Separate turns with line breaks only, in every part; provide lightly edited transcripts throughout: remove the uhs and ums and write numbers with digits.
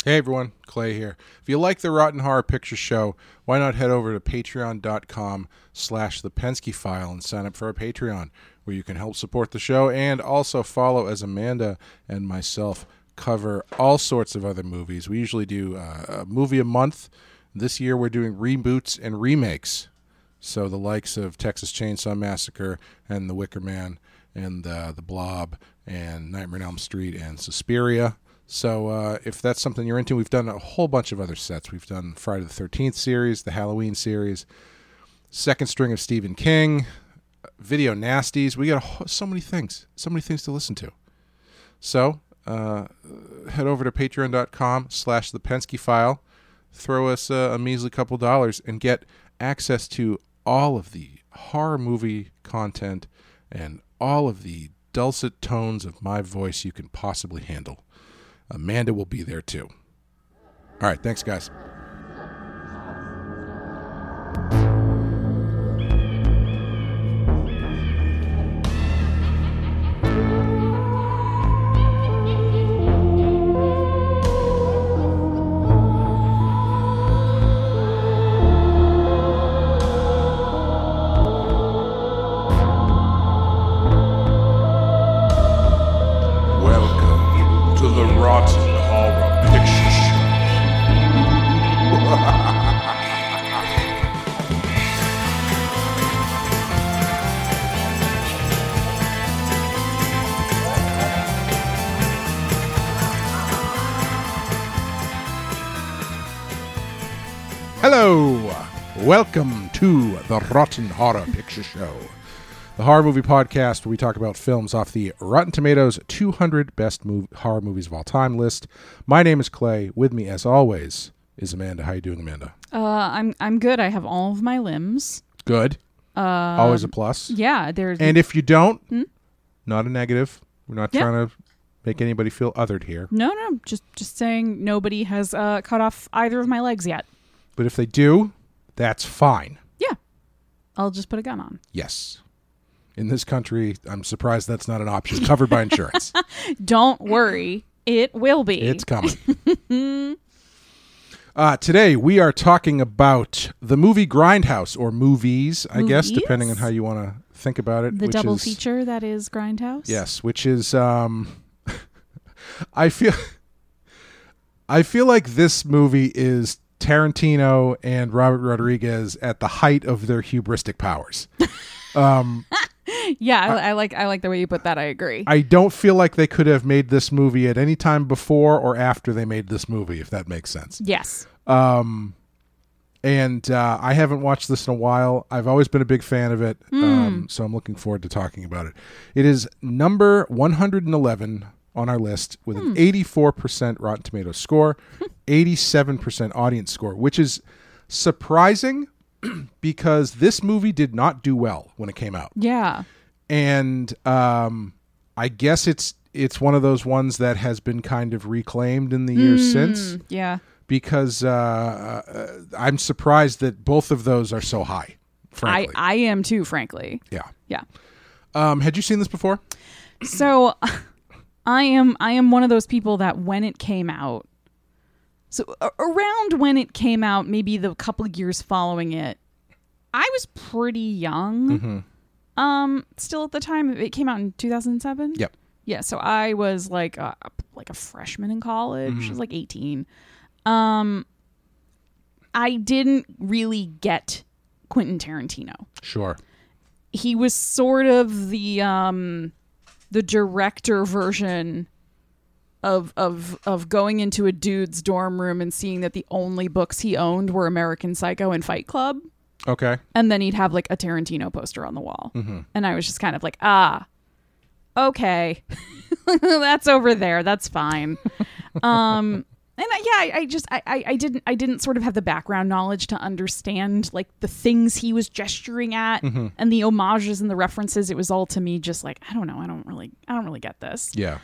Hey everyone, Clay here. If you like the Rotten Horror Picture Show, why not head over to patreon.com/The Penske File and sign up for our Patreon, where you can help support the show and also follow as Amanda and myself cover all sorts of other movies. We usually do a movie a month. This year we're doing reboots and remakes. So the likes of Texas Chainsaw Massacre and The Wicker Man and The Blob and Nightmare on Elm Street and Suspiria. So if that's something you're into, we've done a whole bunch of other sets. We've done Friday the 13th series, the Halloween series, second string of Stephen King, Video Nasties. We got so many things to listen to. So head over to patreon.com/The Penske File, throw us a measly couple dollars, and get access to all of the horror movie content and all of the dulcet tones of my voice you can possibly handle. Amanda will be there too. All right, thanks, guys.
Welcome to the Rotten Horror Picture Show.
Hello, welcome to the Rotten Horror Picture Show, the horror movie podcast where we talk about films off the Rotten Tomatoes 200 Best Horror Movies of All Time list. My name is Clay. With me, as always, is Amanda. How you doing, Amanda?
I'm good. I have all of my limbs.
Good. Always a plus.
Yeah, there's.
And if you don't, not a negative. We're not trying to make anybody feel othered here.
No, just saying nobody has cut off either of my legs yet.
But if they do, that's fine.
Yeah, I'll just put a gun on.
Yes. In this country, I'm surprised that's not an option. Covered by insurance.
Don't worry, it will be.
It's coming. Today, we are talking about the movie Grindhouse, or movies, I guess, depending on how you want to think about it.
The double feature that is Grindhouse?
Yes, which is, I feel like this movie is Tarantino and Robert Rodriguez at the height of their hubristic powers.
Yeah, I like the way you put that. I agree.
I don't feel like they could have made this movie at any time before or after they made this movie, if that makes sense.
Yes.
And I haven't watched this in a while. I've always been a big fan of it, so I'm looking forward to talking about it. It is number 111 on our list with an 84% Rotten Tomatoes score, 87% audience score, which is surprising because this movie did not do well when it came out.
Yeah.
And I guess it's one of those ones that has been kind of reclaimed in the years since.
Yeah.
Because I'm surprised that both of those are so high, frankly.
I am too, frankly.
Yeah.
Yeah.
Had you seen this before?
So I am one of those people that when it came out, so around when it came out, maybe the couple of years following it, I was pretty young. Still at the time, it came out in 2007.
Yep.
Yeah, so I was like a freshman in college. I was like 18. I didn't really get Quentin Tarantino.
Sure.
He was sort of the director version of going into a dude's dorm room and seeing that the only books he owned were American Psycho and Fight Club.
Okay.
And then he'd have like a Tarantino poster on the wall. And I was just kind of like, okay. That's over there. That's fine. And I didn't sort of have the background knowledge to understand like the things he was gesturing at and the homages and the references. It was all to me just like, I don't know. I don't really get this.
Yeah.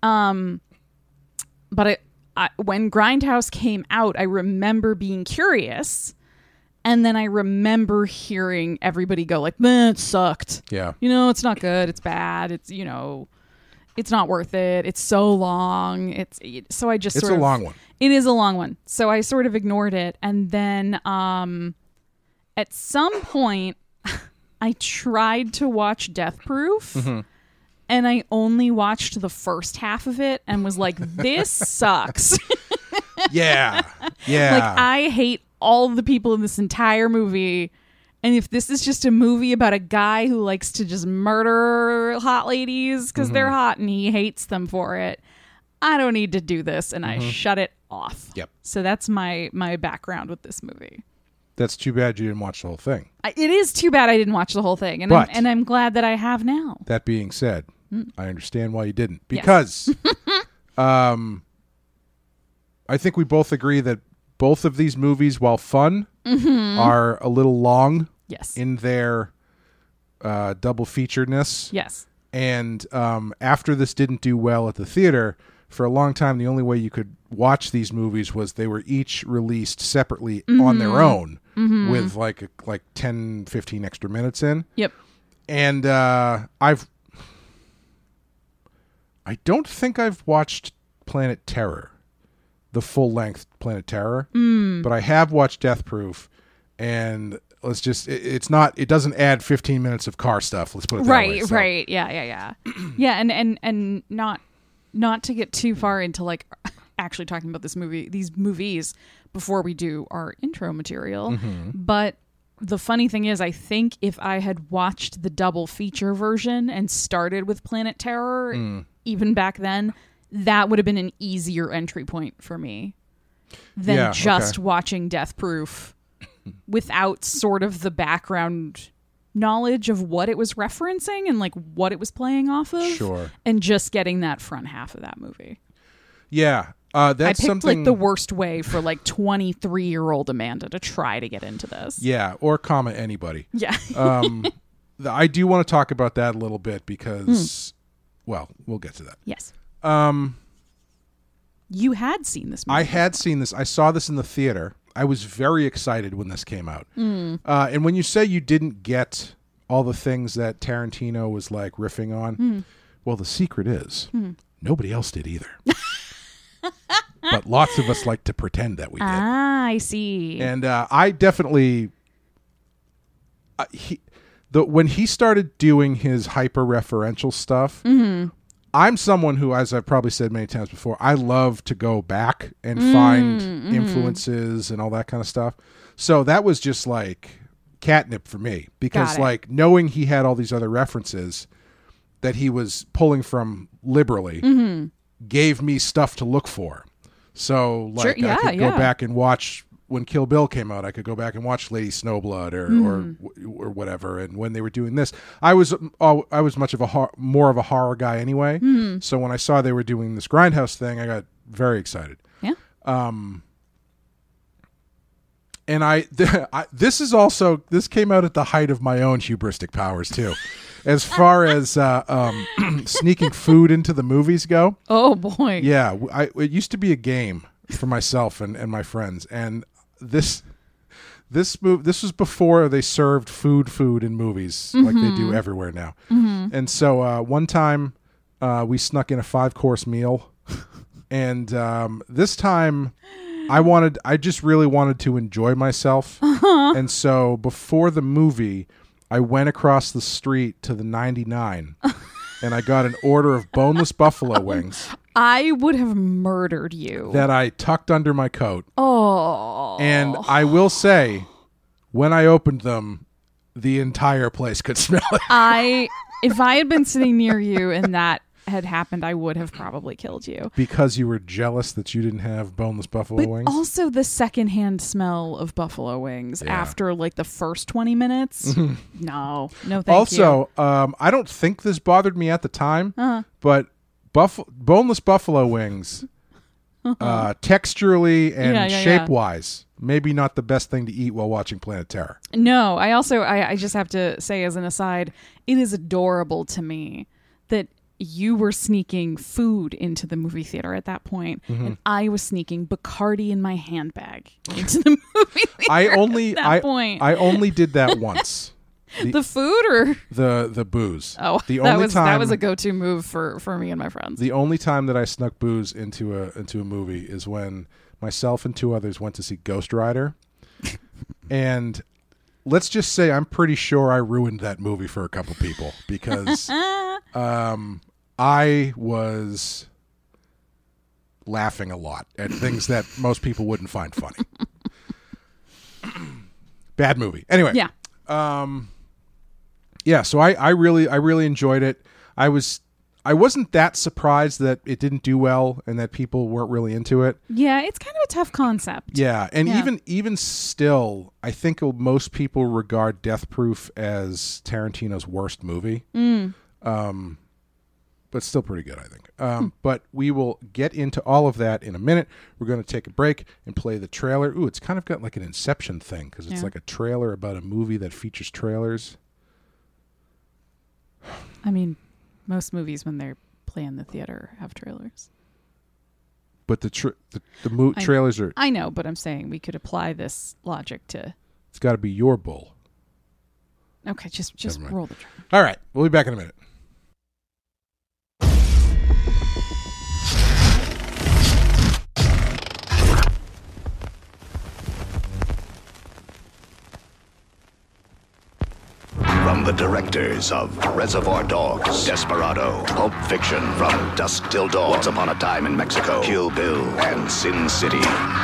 But when Grindhouse came out, I remember being curious. And then I remember hearing everybody go like, man, it sucked.
Yeah.
It's not good. It's bad. It's, it's not worth it. It's so long. It's a long one. It is a long one. So I sort of ignored it. And then at some point, I tried to watch Death Proof. And I only watched the first half of it and was like, this sucks.
Yeah.
Like, I hate all the people in this entire movie. And if this is just a movie about a guy who likes to just murder hot ladies because they're hot and he hates them for it, I don't need to do this. And I shut it off.
Yep.
So that's my background with this movie.
That's too bad you didn't watch the whole thing.
It is too bad I didn't watch the whole thing. And, I'm glad that I have now.
That being said, I understand why you didn't. Because I think we both agree that both of these movies, while fun, are a little long in their double featuredness.
Yes.
And after this didn't do well at the theater, for a long time, the only way you could watch these movies was they were each released separately on their own with like 10, 15 extra minutes in.
Yep.
And I don't think I've watched Planet Terror, the full-length Planet Terror, but I have watched Death Proof, and it doesn't add 15 minutes of car stuff. Let's put it that way.
Right. Yeah. Yeah, and not to get too far into like actually talking about these movies before we do our intro material, but the funny thing is, I think if I had watched the double feature version and started with Planet Terror, even back then, that would have been an easier entry point for me than watching Death Proof without sort of the background knowledge of what it was referencing and like what it was playing off of.
Sure.
And just getting that front half of that movie.
Yeah. That's
I picked
something
like the worst way for like 23-year-old Amanda to try to get into this.
Yeah, or anybody.
Yeah.
I do want to talk about that a little bit because, well, we'll get to that.
Yes. You had seen this movie.
I had seen this. I saw this in the theater. I was very excited when this came out. And when you say you didn't get all the things that Tarantino was like riffing on, well, the secret is nobody else did either. But lots of us like to pretend that we did.
Ah, I see.
And I definitely... when he started doing his hyper-referential stuff, I'm someone who, as I've probably said many times before, I love to go back and find influences and all that kind of stuff. So that was just like catnip for me. Because like knowing he had all these other references that he was pulling from liberally gave me stuff to look for. So like I could go back and watch when Kill Bill came out. I could go back and watch Lady Snowblood or whatever. And when they were doing this, I was much of more of a horror guy anyway. So when I saw they were doing this Grindhouse thing, I got very excited.
Yeah.
And this came out at the height of my own hubristic powers too. As far as sneaking food into the movies go.
Oh, boy.
Yeah. It used to be a game for myself and my friends. And this was before they served food in movies like they do everywhere now. And so one time we snuck in a 5-course meal. And this time I just really wanted to enjoy myself. And so before the movie, I went across the street to the 99 and I got an order of boneless buffalo wings.
I would have murdered you.
That I tucked under my coat.
Oh.
And I will say, when I opened them, the entire place could smell it.
If I had been sitting near you and that had happened, I would have probably killed you.
Because you were jealous that you didn't have boneless buffalo wings?
Also the secondhand smell of buffalo wings after like the first 20 minutes. No, thank you.
Also, I don't think this bothered me at the time, but boneless buffalo wings, texturally and shape-wise, maybe not the best thing to eat while watching Planet Terror.
No, I just have to say as an aside, it is adorable to me that you were sneaking food into the movie theater at that point, and I was sneaking Bacardi in my handbag into the movie theater
I only did that once.
The food or
the booze.
oh,
the
that
only
was
time,
that was a go-to move for me and my friends.
The only time that I snuck booze into a movie is when myself and 2 others went to see Ghost Rider, and let's just say I'm pretty sure I ruined that movie for a couple people because I was laughing a lot at things that most people wouldn't find funny. Bad movie. Anyway.
Yeah.
Yeah, so I really enjoyed it. I wasn't that surprised that it didn't do well and that people weren't really into it.
Yeah, it's kind of a tough concept.
Yeah, and even still, I think most people regard Death Proof as Tarantino's worst movie. But still pretty good, I think. But we will get into all of that in a minute. We're going to take a break and play the trailer. Ooh, it's kind of got like an Inception thing because it's like a trailer about a movie that features trailers.
I mean, most movies when they play in the theater have trailers.
But the trailers are...
I know, but I'm saying we could apply this logic to...
It's got to be your bull.
Okay, just roll the trailer.
All right, we'll be back in a minute.
From the directors of Reservoir Dogs, Desperado, Pulp Fiction, From Dusk Till Dawn, Once Upon a Time in Mexico, Kill Bill, and Sin City.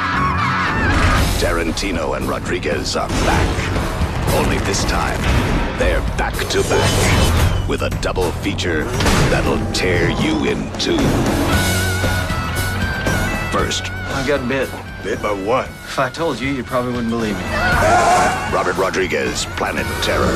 Tarantino and Rodriguez are back. Only this time, they're back to back with a double feature that'll tear you in two. First,
I got bit.
Bit by what?
If I told you, you probably wouldn't believe me.
Robert Rodriguez, Planet Terror.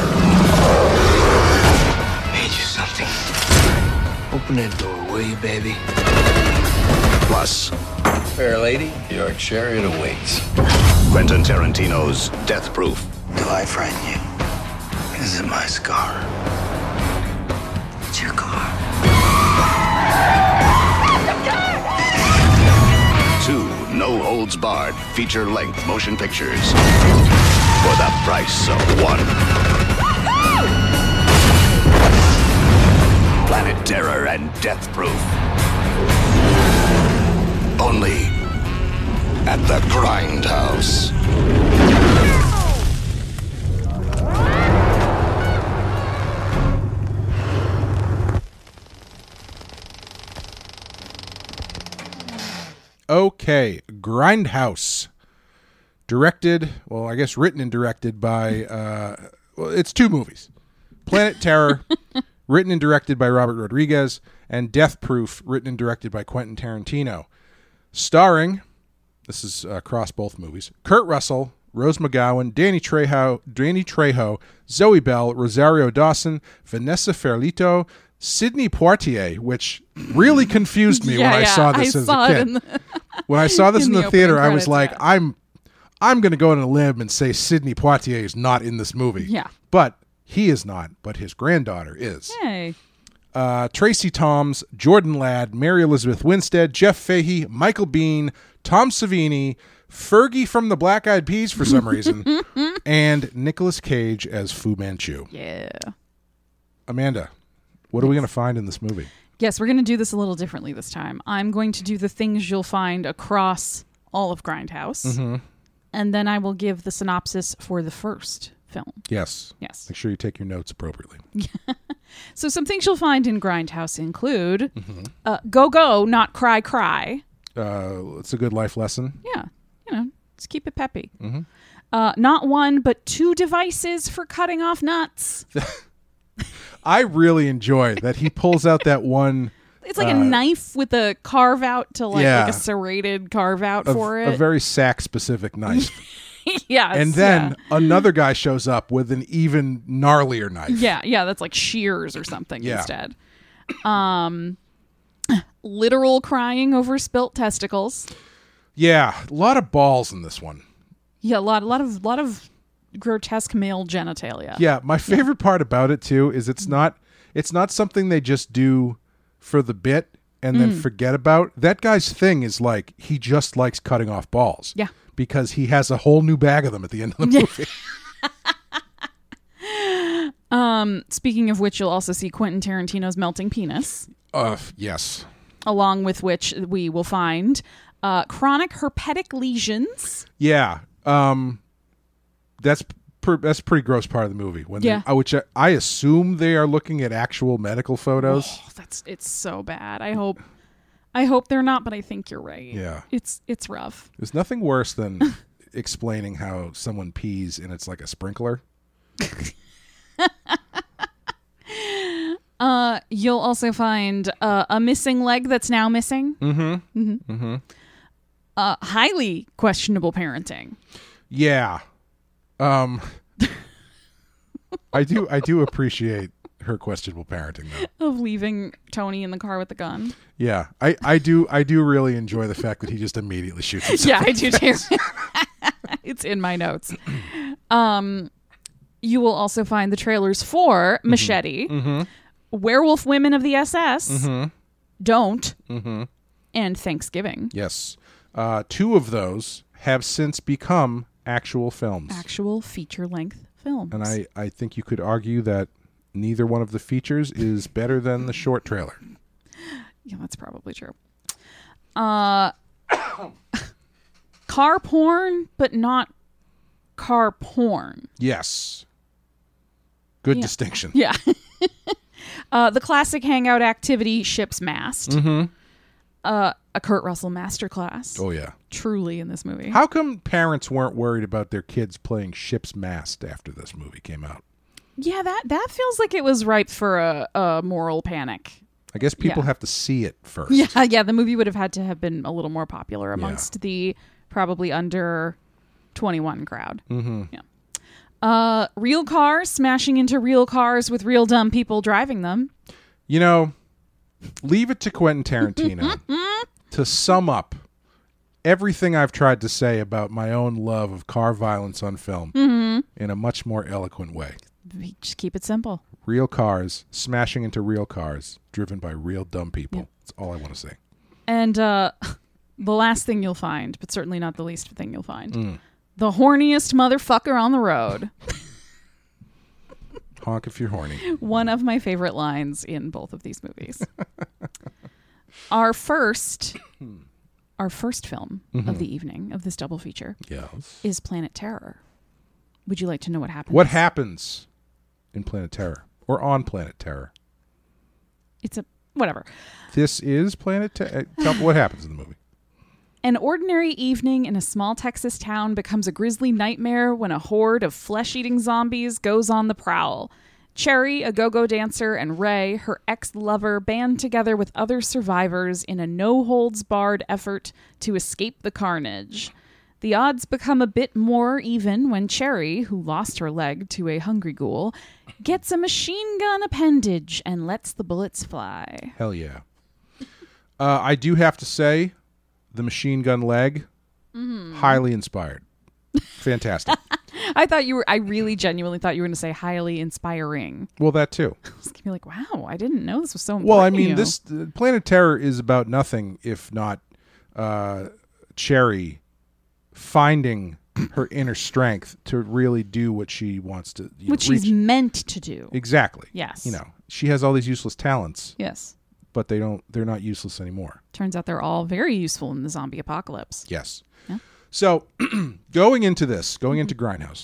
Made you something. Open that door, will you, baby?
Plus,
Fair lady, your chariot awaits.
Quentin Tarantino's Death Proof.
Do I frighten you? Is it my scar? It's your car.
2 no-holds-barred feature-length motion pictures for the price of 1. Planet Terror and Death Proof. Only at the Grindhouse.
Okay, Grindhouse. Directed, well, I guess written and directed by, well, it's 2 movies. Planet Terror, written and directed by Robert Rodriguez, and Death Proof, written and directed by Quentin Tarantino. Starring, this is across both movies, Kurt Russell, Rose McGowan, Danny Trejo, Zoe Bell, Rosario Dawson, Vanessa Ferlito, Sidney Poitier, which really confused me when I saw this as a kid. When I saw this in the theater, I was like, I'm going to go on a limb and say Sidney Poitier is not in this movie.
Yeah.
But he is not, but his granddaughter is.
Hey.
Tracy Toms, Jordan Ladd, Mary Elizabeth Winstead, Jeff Fahey, Michael Biehn, Tom Savini, Fergie from the Black Eyed Peas for some reason, and Nicolas Cage as Fu Manchu.
Yeah.
Amanda, what are we going to find in this movie?
Yes, we're going to do this a little differently this time. I'm going to do the things you'll find across all of Grindhouse. And then I will give the synopsis for the first film.
Yes.
Yes.
Make sure you take your notes appropriately.
So some things you'll find in Grindhouse include go, go, not cry, cry.
It's a good life lesson.
Yeah. Just keep it peppy. Not 1, but 2 devices for cutting off nuts.
I really enjoy that he pulls out that one.
It's like a knife with a carve out to like a serrated carve out for it.
A very sack-specific knife.
Yes.
And then another guy shows up with an even gnarlier knife.
Yeah, that's like shears or something instead. Literal crying over spilt testicles.
Yeah, a lot of balls in this one.
Yeah, a lot of grotesque male genitalia.
Yeah, my favorite part about it too is it's not something they just do for the bit and then forget about. That guy's thing is like he just likes cutting off balls.
Yeah.
Because he has a whole new bag of them at the end of the movie.
Speaking of which, you'll also see Quentin Tarantino's melting penis,
Yes.
along with which we will find chronic herpetic lesions.
Yeah. That's a pretty gross part of the movie. When
Yeah.
which I assume they are looking at actual medical photos.
Oh, it's so bad. I hope they're not, but I think you're right.
Yeah.
It's rough.
There's nothing worse than explaining how someone pees and it's like a sprinkler.
You'll also find a missing leg that's now missing. Highly questionable parenting.
Yeah. I do appreciate her questionable parenting though.
Of leaving Tony in the car with the gun.
Yeah. I do really enjoy the fact that he just immediately shoots himself.
Yeah, I do too. It's in my notes. You will also find the trailers for Machete, Werewolf Women of the SS, Don't, and Thanksgiving.
Yes. 2 of those have since become actual films.
Actual feature-length films.
And I think you could argue that neither one of the features is better than the short trailer.
Yeah, that's probably true. Car porn, but not car porn.
Yes. Good
Yeah.
distinction.
Yeah. The classic hangout activity, Ship's Mast. A Kurt Russell masterclass.
Oh, yeah.
Truly in this movie.
How come parents weren't worried about their kids playing Ship's Mast after this movie came out?
Yeah, that feels like it was ripe for a moral panic.
I guess people
Yeah.
have to see it first.
Yeah, the movie would have had to have been a little more popular amongst the probably under 21 crowd. Yeah. Real cars smashing into real cars with real dumb people driving them.
You know, leave it to Quentin Tarantino to sum up everything I've tried to say about my own love of car violence on film in a much more eloquent way.
Just keep it simple.
Real cars smashing into real cars driven by real dumb people. That's all I want to say.
And the last thing you'll find, but certainly not the least thing you'll find, the horniest motherfucker on the road.
Honk if you're horny.
One of my favorite lines in both of these movies. Our first film of the evening of this double feature
Yes.
is Planet Terror. Would you like to know what happens?
What happens in Planet Terror or on Planet Terror?
It's a whatever.
This is Planet Terror. Tell me what happens in the movie.
An ordinary evening in a small Texas town becomes a grisly nightmare when a horde of flesh-eating zombies goes on the prowl. Cherry, a go-go dancer, and Ray, her ex-lover, band together with other survivors in a no-holds-barred effort to escape the carnage. The odds become a bit more even when Cherry, who lost her leg to a hungry ghoul, gets a machine gun appendage and lets the bullets fly.
Hell yeah. I do have to say, the machine gun leg, highly inspired. Fantastic.
I really genuinely thought you were going to say highly inspiring.
Well, that too.
I was going to be like, wow, I didn't know this was so important.
Well, I
to
mean,
you.
this Planet Terror is about nothing if not Cherry finding her inner strength to really do what she wants to.
Which she's meant to do.
Exactly.
Yes.
You know, she has all these useless talents,
Yes.
but they're not useless anymore.
Turns out they're all very useful in the zombie apocalypse.
Yes.
Yeah.
So, going into Grindhouse.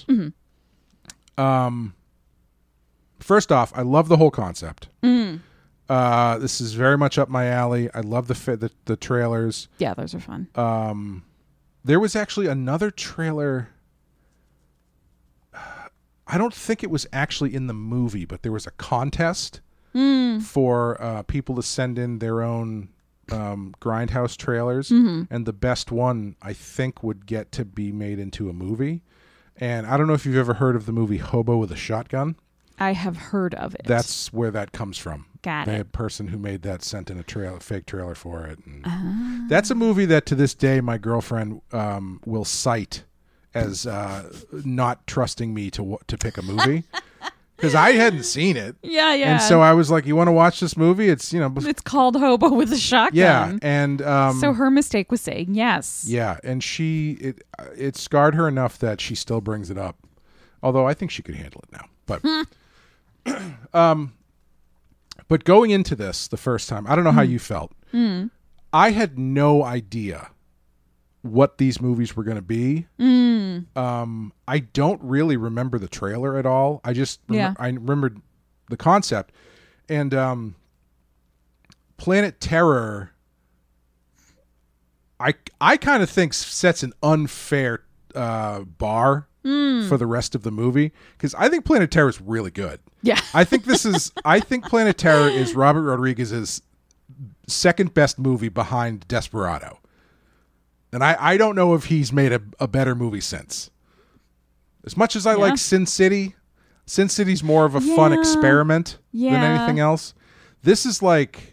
First off, I love the whole concept. This is very much up my alley. I love the trailers.
Yeah, those are fun.
There was actually another trailer. I don't think it was actually in the movie, but there was a contest for people to send in their own Grindhouse trailers, and the best one, I think, would get to be made into a movie. And I don't know if you've ever heard of the movie Hobo with a Shotgun.
I have heard of it.
That's where that comes from.
Got
The
it.
person who made that sent in a fake trailer for it. And that's a movie that to this day my girlfriend will cite as not trusting me to pick a movie because I hadn't seen it.
Yeah, yeah.
And so I was like, "You want to watch this movie? It's
It's called Hobo with a Shotgun.
yeah." And
So her mistake was saying yes.
yeah, and it scarred her enough that she still brings it up. Although I think she could handle it now, but. But going into this the first time, I don't know how you felt. I had no idea what these movies were going to be. I don't really remember the trailer at all. I just I remembered the concept. And Planet Terror, I kind of think sets an unfair bar for the rest of the movie, because I think Planet Terror is really good.
Yeah.
I think Planet Terror is Robert Rodriguez's second best movie behind Desperado. And I don't know if he's made a better movie since. As much as I like Sin City, Sin City's more of a fun experiment than anything else. This is like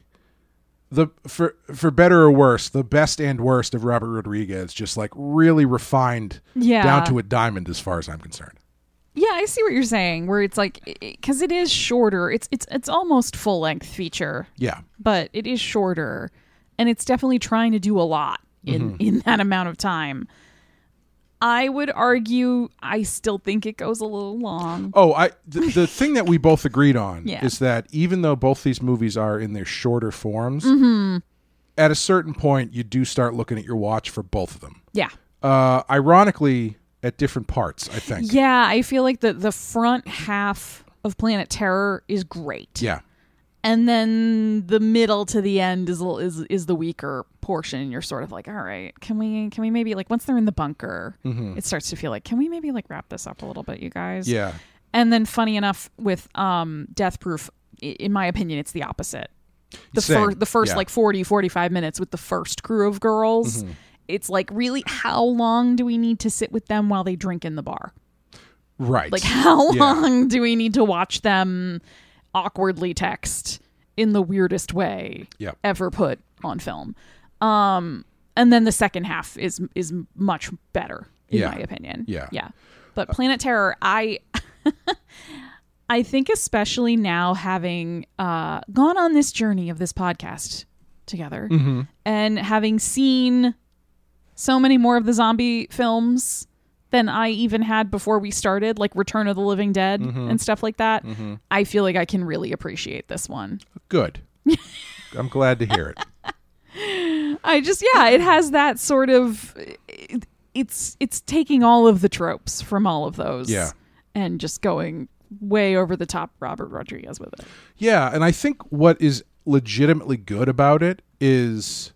for better or worse, the best and worst of Robert Rodriguez, just like really refined down to a diamond as far as I'm concerned.
Yeah, I see what you're saying, where it's like, because it is shorter. It's almost full-length feature.
Yeah.
But it is shorter, and it's definitely trying to do a lot in that amount of time. I would argue I still think it goes a little long.
Oh, the thing that we both agreed on
Yeah.
is that even though both these movies are in their shorter forms, at a certain point you do start looking at your watch for both of them.
Yeah.
Ironically, at different parts, I think.
Yeah, I feel like the front half of Planet Terror is great.
Yeah.
And then the middle to the end is the weaker portion. You're sort of like, all right, can we maybe, like, once they're in the bunker, it starts to feel like, can we maybe like wrap this up a little bit, you guys?
Yeah.
And then funny enough with Death Proof, in my opinion, it's the opposite. The first like 40, 45 minutes with the first crew of girls, it's like, really, how long do we need to sit with them while they drink in the bar?
Right.
Like, how long do we need to watch them awkwardly text in the weirdest way ever put on film? And then the second half is much better, in my opinion. Yeah. But Planet Terror, I think, especially now, having gone on this journey of this podcast together and having seen so many more of the zombie films than I even had before we started, like Return of the Living Dead and stuff like that, I feel like I can really appreciate this one.
Good. I'm glad to hear it.
It has that sort of, it's taking all of the tropes from all of those and just going way over the top Robert Rodriguez with it.
Yeah, and I think what is legitimately good about it is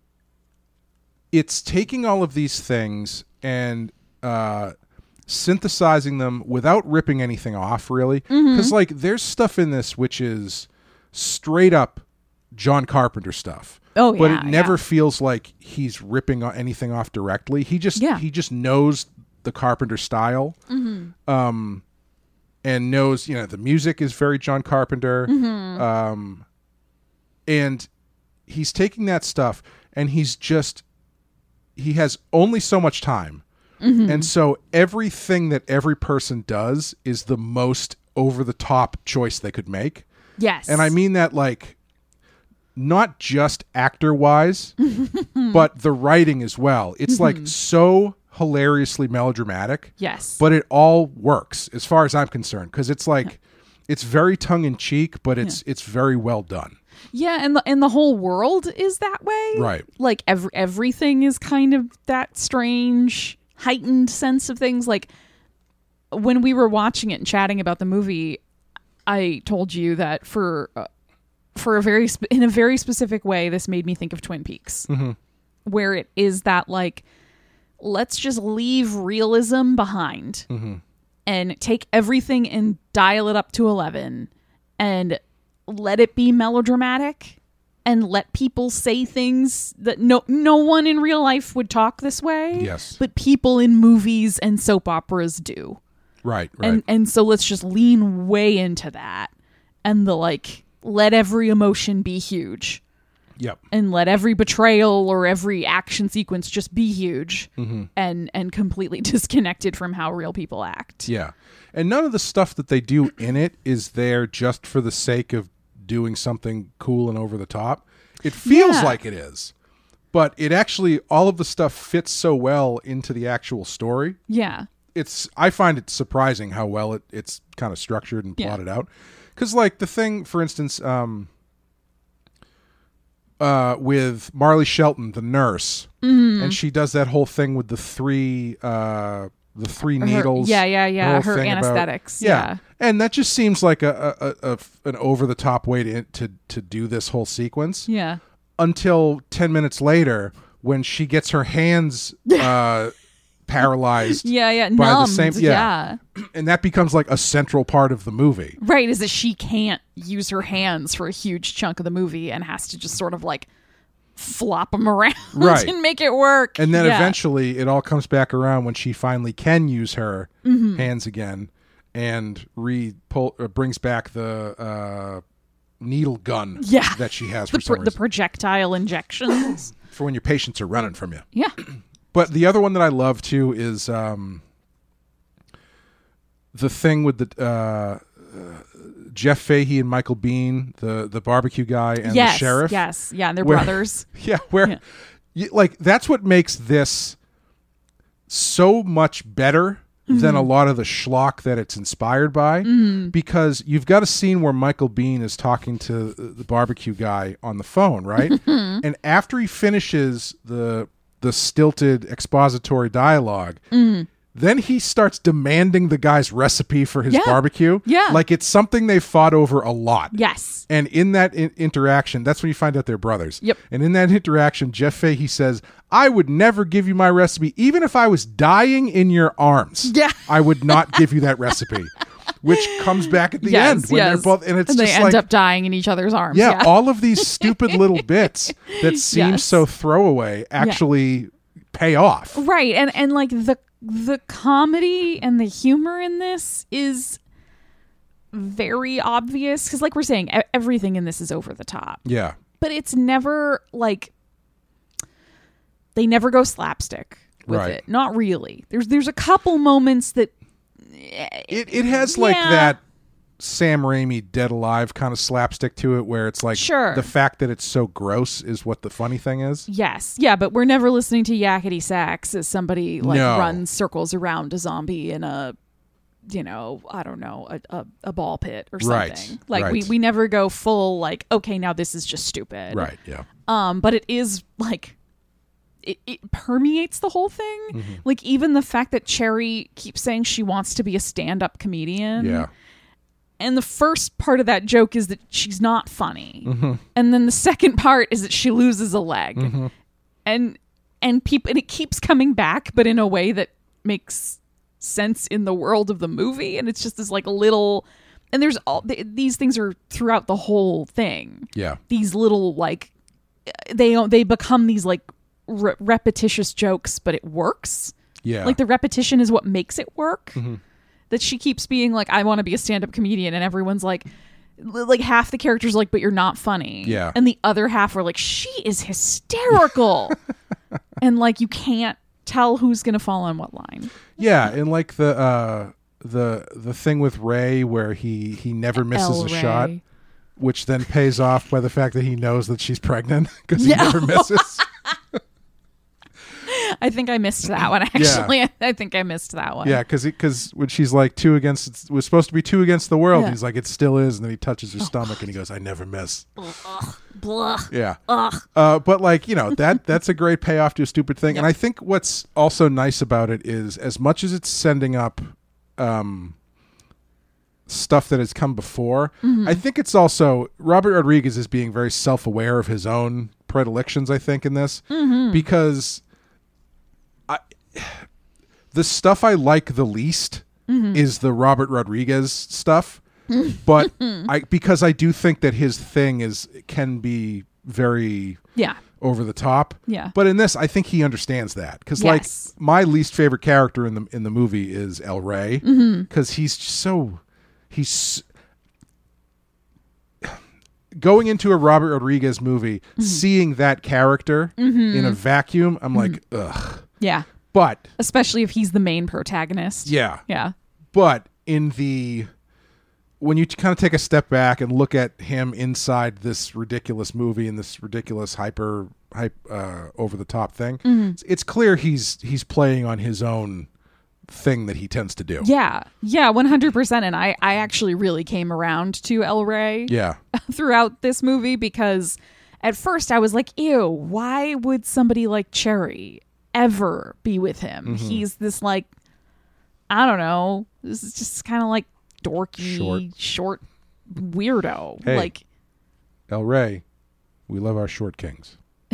it's taking all of these things and synthesizing them without ripping anything off, really. Because like, there's stuff in this which is straight up John Carpenter stuff.
Oh,
but it never feels like he's ripping anything off directly. He just knows the Carpenter style, and knows, the music is very John Carpenter, and he's taking that stuff, and he has only so much time. And so everything that every person does is the most over-the-top choice they could make.
Yes.
And I mean that, like, not just actor-wise, but the writing as well. It's, like, so hilariously melodramatic.
Yes.
But it all works, as far as I'm concerned, because it's, like, it's very tongue-in-cheek, but it's very well done.
Yeah, and the whole world is that way.
Right.
Like, everything is kind of that strange, heightened sense of things. Like, when we were watching it and chatting about the movie, I told you that in a very specific way, this made me think of Twin Peaks, where it is that, like, let's just leave realism behind and take everything and dial it up to 11 and let it be melodramatic and let people say things that no one in real life would talk this way.
Yes.
But people in movies and soap operas do.
Right.
And so let's just lean way into that and let every emotion be huge.
Yep.
And let every betrayal or every action sequence just be huge and completely disconnected from how real people act.
Yeah. And none of the stuff that they do in it is there just for the sake of doing something cool and over the top. It feels like it is. But it actually, all of the stuff fits so well into the actual story.
Yeah.
I find it surprising how well it's kind of structured and plotted out. Because, like, the thing, for instance, with Marley Shelton, the nurse, and she does that whole thing with the three needles.
Her
thing
anesthetics.
And that just seems like an over the top way to do this whole sequence.
Yeah.
Until 10 minutes later, when she gets her hands paralyzed.
Numbed.
And that becomes like a central part of the movie.
Right, is that she can't use her hands for a huge chunk of the movie and has to just sort of like flop them around and make it work.
And then eventually it all comes back around when she finally can use her hands again and brings back the needle gun that she has for some reason.
The projectile injections.
For when your patients are running from you.
Yeah.
But the other one that I love too is the thing with the Jeff Fahey and Michael Biehn, the barbecue guy and the sheriff.
Yes, yeah, and they're brothers.
Yeah, like that's what makes this so much better than a lot of the schlock that it's inspired by, because you've got a scene where Michael Biehn is talking to the barbecue guy on the phone, right? And after he finishes the stilted expository dialogue, then he starts demanding the guy's recipe for his barbecue.
Yeah.
Like it's something they've fought over a lot.
Yes.
And in that interaction, that's when you find out they're brothers.
Yep.
And in that interaction, Jeff Fahey says, I would never give you my recipe. Even if I was dying in your arms, I would not give you that recipe. Which comes back at the end when they're both, and it's
and
just
they end up dying in each other's arms.
Yeah, all of these stupid little bits that seem so throwaway actually pay off.
Right, and like the comedy and the humor in this is very obvious because, like we're saying, everything in this is over the top.
Yeah,
but it's never like they never go slapstick with it. Not really. There's a couple moments that.
It has like that Sam Raimi Dead Alive kind of slapstick to it where it's like the fact that it's so gross is what the funny thing is.
Yes. Yeah, but we're never listening to yakety sax as somebody runs circles around a zombie in a, I don't know, a ball pit or something. We never go full like, okay, now this is just stupid.
Right, yeah.
But it is like it permeates the whole thing. Like even the fact that Cherry keeps saying she wants to be a stand-up comedian.
Yeah.
And the first part of that joke is that she's not funny. And then the second part is that she loses a leg. And it keeps coming back, but in a way that makes sense in the world of the movie. And it's just this like little, and there's all these things are throughout the whole thing.
Yeah.
These little like, they become these like repetitious jokes, but it works.
Yeah.
Like the repetition is what makes it work. That she keeps being like, I want to be a stand-up comedian, and everyone's like half the characters are like, but you're not funny.
Yeah.
And the other half are like, she is hysterical. And like you can't tell who's gonna fall on what line.
Yeah, and like the thing with Ray where he never misses a shot, which then pays off by the fact that he knows that she's pregnant because he never misses.
I think I missed that one, actually. Yeah. I think I missed that one.
Yeah, because when she's like it was supposed to be 2 against the world, he's like, it still is, and then he touches her stomach and he goes, I never miss.
Blah.
Yeah. But like, that's a great payoff to a stupid thing. And I think what's also nice about it is as much as it's sending up stuff that has come before, I think it's also Robert Rodriguez is being very self-aware of his own predilections, I think, in this. Because the stuff I like the least is the Robert Rodriguez stuff, but because I do think that his thing can be very over the top. Yeah. But in this, I think he understands that because like my least favorite character in the movie is El Rey because he's going into a Robert Rodriguez movie, seeing that character in a vacuum, I'm like, ugh.
Yeah.
But
especially if he's the main protagonist. Yeah. Yeah.
But when you kind of take a step back and look at him inside this ridiculous movie and this ridiculous hype over the top thing, it's clear he's playing on his own thing that he tends to do.
Yeah, 100%. And I actually really came around to El Rey
Yeah.
throughout this movie, because at first I was like, ew, why would somebody like Cherry ever be with him? He's this like, I don't know, this is just kind of like dorky, short weirdo.
Hey.
Like,
El Rey, we love our short kings.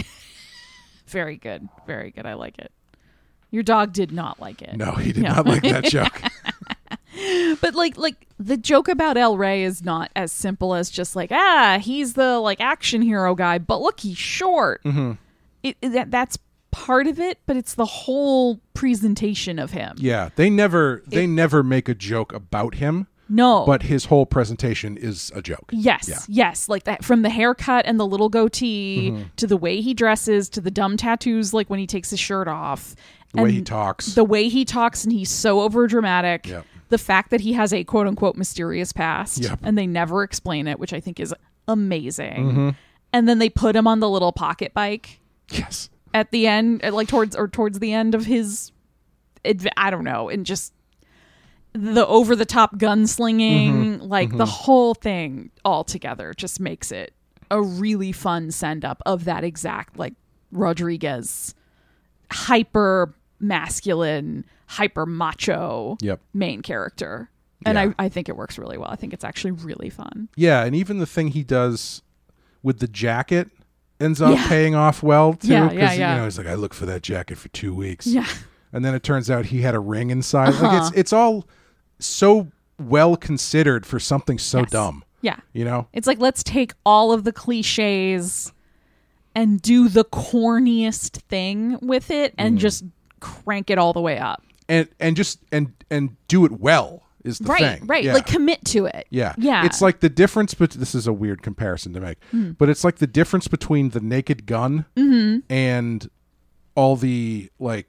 very good. Very good. I like it. Your dog did not like it.
No, he did not like that joke.
But like the joke about El Rey is not as simple as just like, he's the like action hero guy, but look, he's short. That's part of it, but it's the whole presentation of him.
Yeah, they never make a joke about him.
No.
But his whole presentation is a joke.
Yes. Like that, from the haircut and the little goatee to the way he dresses to the dumb tattoos, like when he takes his shirt off.
The way he talks.
The way he talks, and he's so over dramatic.
Yep.
The fact that he has a quote unquote mysterious past,
Yep.
and they never explain it, which I think is amazing. And then they put him on the little pocket bike
Yes.
at the end, like towards the end of his, I don't know, and just the over the top gunslinging, like the whole thing all together just makes it a really fun send up of that exact like Rodriguez hyper masculine, hyper macho
Yep.
main character. And
Yeah.
I think it works really well. I think it's actually really fun.
Yeah, and even the thing he does with the jacket ends up paying off well too.
Yeah.
You know, he's like, I looked for that jacket for 2 weeks.
Yeah.
And then it turns out he had a ring inside. Like it's all so well considered for something so
Yes.
dumb.
Yeah.
You know?
It's like, let's take all of the cliches and do the corniest thing with it and just crank it all the way up.
And just and do it well is the thing.
Right.
Yeah.
Like commit to it.
Yeah.
Yeah.
It's like the difference, but this is a weird comparison to make, but it's like the difference between the Naked Gun and all the like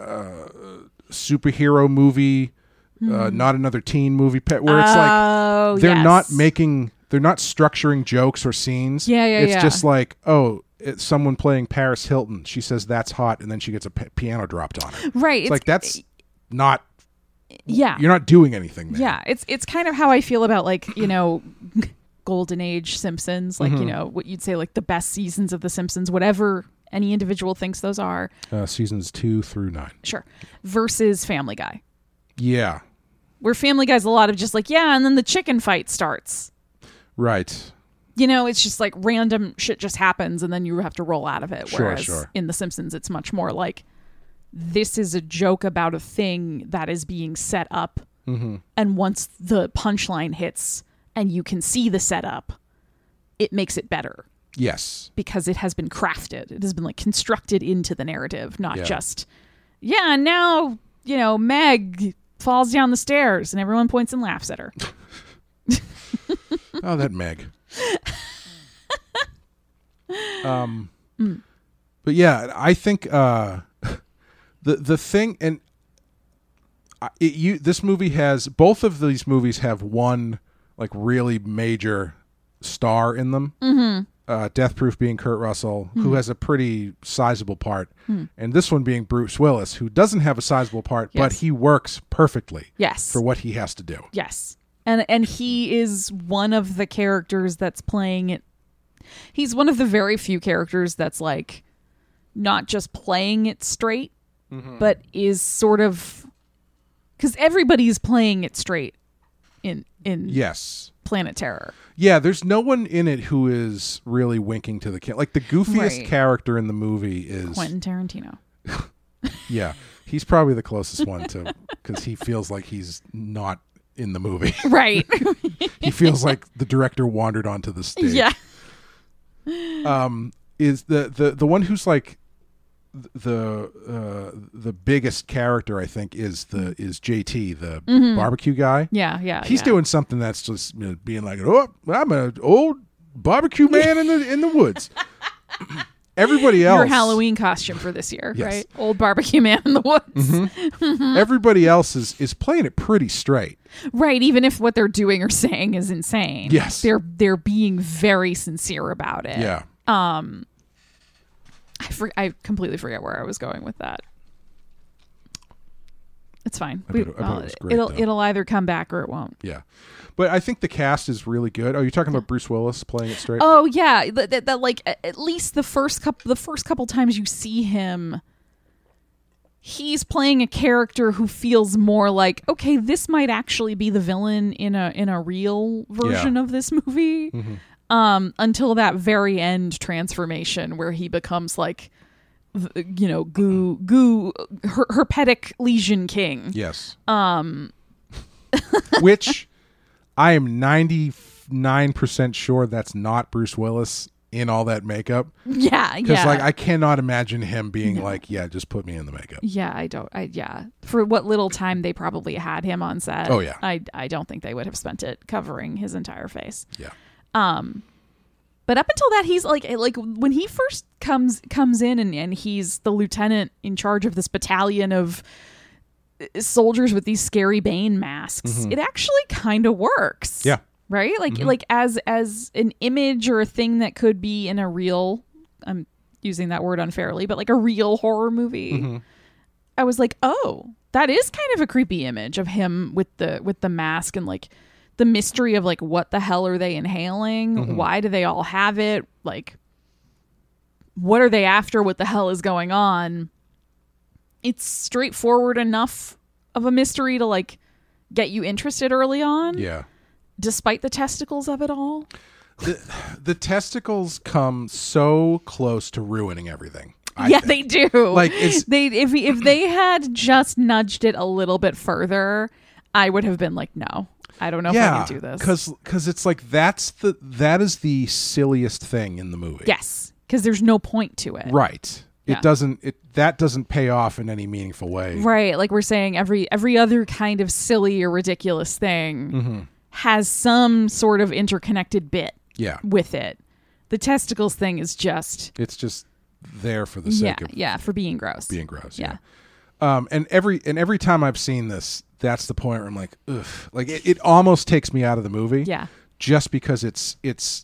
superhero movie, not another teen movie, where it's like they're not structuring jokes or scenes. It's just like, it's someone playing Paris Hilton. She says that's hot, and then she gets a piano dropped on her.
Right.
It's like that's not.
Yeah.
You're not doing anything there.
Yeah. It's kind of how I feel about like, you know, Golden Age Simpsons, like, you know, what you'd say like the best seasons of The Simpsons, whatever any individual thinks those are.
Seasons 2 through 9.
Sure. Versus Family Guy.
Yeah.
Where Family Guy's a lot of just like, and then the chicken fight starts.
Right.
You know, it's just like random shit just happens and then you have to roll out of it. Whereas in The Simpsons, it's much more like, this is a joke about a thing that is being set up. And once the punchline hits and you can see the setup, it makes it better.
Yes.
Because it has been crafted. It has been like constructed into the narrative, not just, now, you know, Meg falls down the stairs and everyone points and laughs at her.
Oh, that Meg. But yeah, I think the thing, and this movie has, both of these movies have one like really major star in them. Death Proof being Kurt Russell, who has a pretty sizable part, and this one being Bruce Willis, who doesn't have a sizable part, but he works perfectly.
Yes.
For what he has to do.
Yes. And he is one of the characters that's playing it. He's one of the very few characters that's like not just playing it straight, but is sort of, because everybody's playing it straight in
yes.
Planet Terror.
Yeah, there's no one in it who is really winking to the camera. Like the goofiest character in the movie is
Quentin Tarantino.
Yeah, he's probably the closest one to, because he feels like he's not in the movie.
Right.
He feels like the director wandered onto the stage.
Yeah.
Is the one who's like the biggest character, I think, is JT, the barbecue guy.
Yeah.
He's doing something that's just, you know, being like, oh, I'm an old barbecue man in the woods. Everybody else,
your Halloween costume for this year,
Yes.
right? Old barbecue man in the woods.
Everybody else is playing it pretty straight.
Right, even if what they're doing or saying is insane.
Yes.
They're being very sincere about it.
Yeah.
I completely forget where I was going with that. It's fine.
I bet it was great, though.
It'll either come back or it won't.
Yeah. But I think the cast is really good. Oh, you're talking about Bruce Willis playing it straight?
Oh yeah, that like at least the first couple times you see him, he's playing a character who feels more like, okay, this might actually be the villain in a real version of this movie. Mm-hmm. Until that very end transformation where he becomes like, herpetic Legion King.
Yes. Which I am 99% sure that's not Bruce Willis in all that makeup.
Yeah,
because like I cannot imagine him being like, yeah, just put me in the makeup.
Yeah, for what little time they probably had him on set.
Oh yeah,
I don't think they would have spent it covering his entire face.
Yeah.
But up until that, he's like when he first comes in and he's the lieutenant in charge of this battalion of soldiers with these scary Bane masks. Mm-hmm. It actually kind of works.
Yeah.
Right? Like as an image or a thing that could be in a real, I'm using that word unfairly, but like a real horror movie. Mm-hmm. I was like, oh, that is kind of a creepy image of him with the mask and like the mystery of like what the hell are they inhaling? Mm-hmm. Why do they all have it? Like what are they after? What the hell is going on? It's straightforward enough of a mystery to like get you interested early on.
Yeah.
Despite the testicles of it all.
The testicles come so close to ruining everything.
I think they do.
Like
if they had just nudged it a little bit further, I would have been like, no, I don't know if I can do this.
Because it's like that is the silliest thing in the movie.
Yes, because there's no point to it.
Right.
Yeah.
That doesn't pay off in any meaningful way.
Right. Like we're saying, every other kind of silly or ridiculous thing. Mm-hmm. Has some sort of interconnected bit with it. The testicles thing is it's just
there for the sake of
for being gross.
Yeah. And every time I've seen this, that's the point where I'm like, ugh. Like it almost takes me out of the movie.
Yeah.
Just because it's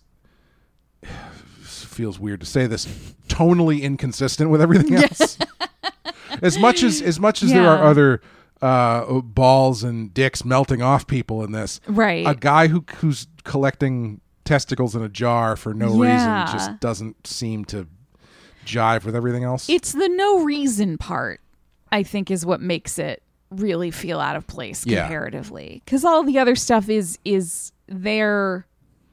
feels weird to say this, tonally inconsistent with everything else. as much as there are other balls and dicks melting off people in this.
Right.
A guy who's collecting testicles in a jar for no reason just doesn't seem to jive with everything else.
It's the no reason part, I think, is what makes it really feel out of place comparatively. Because all the other stuff is there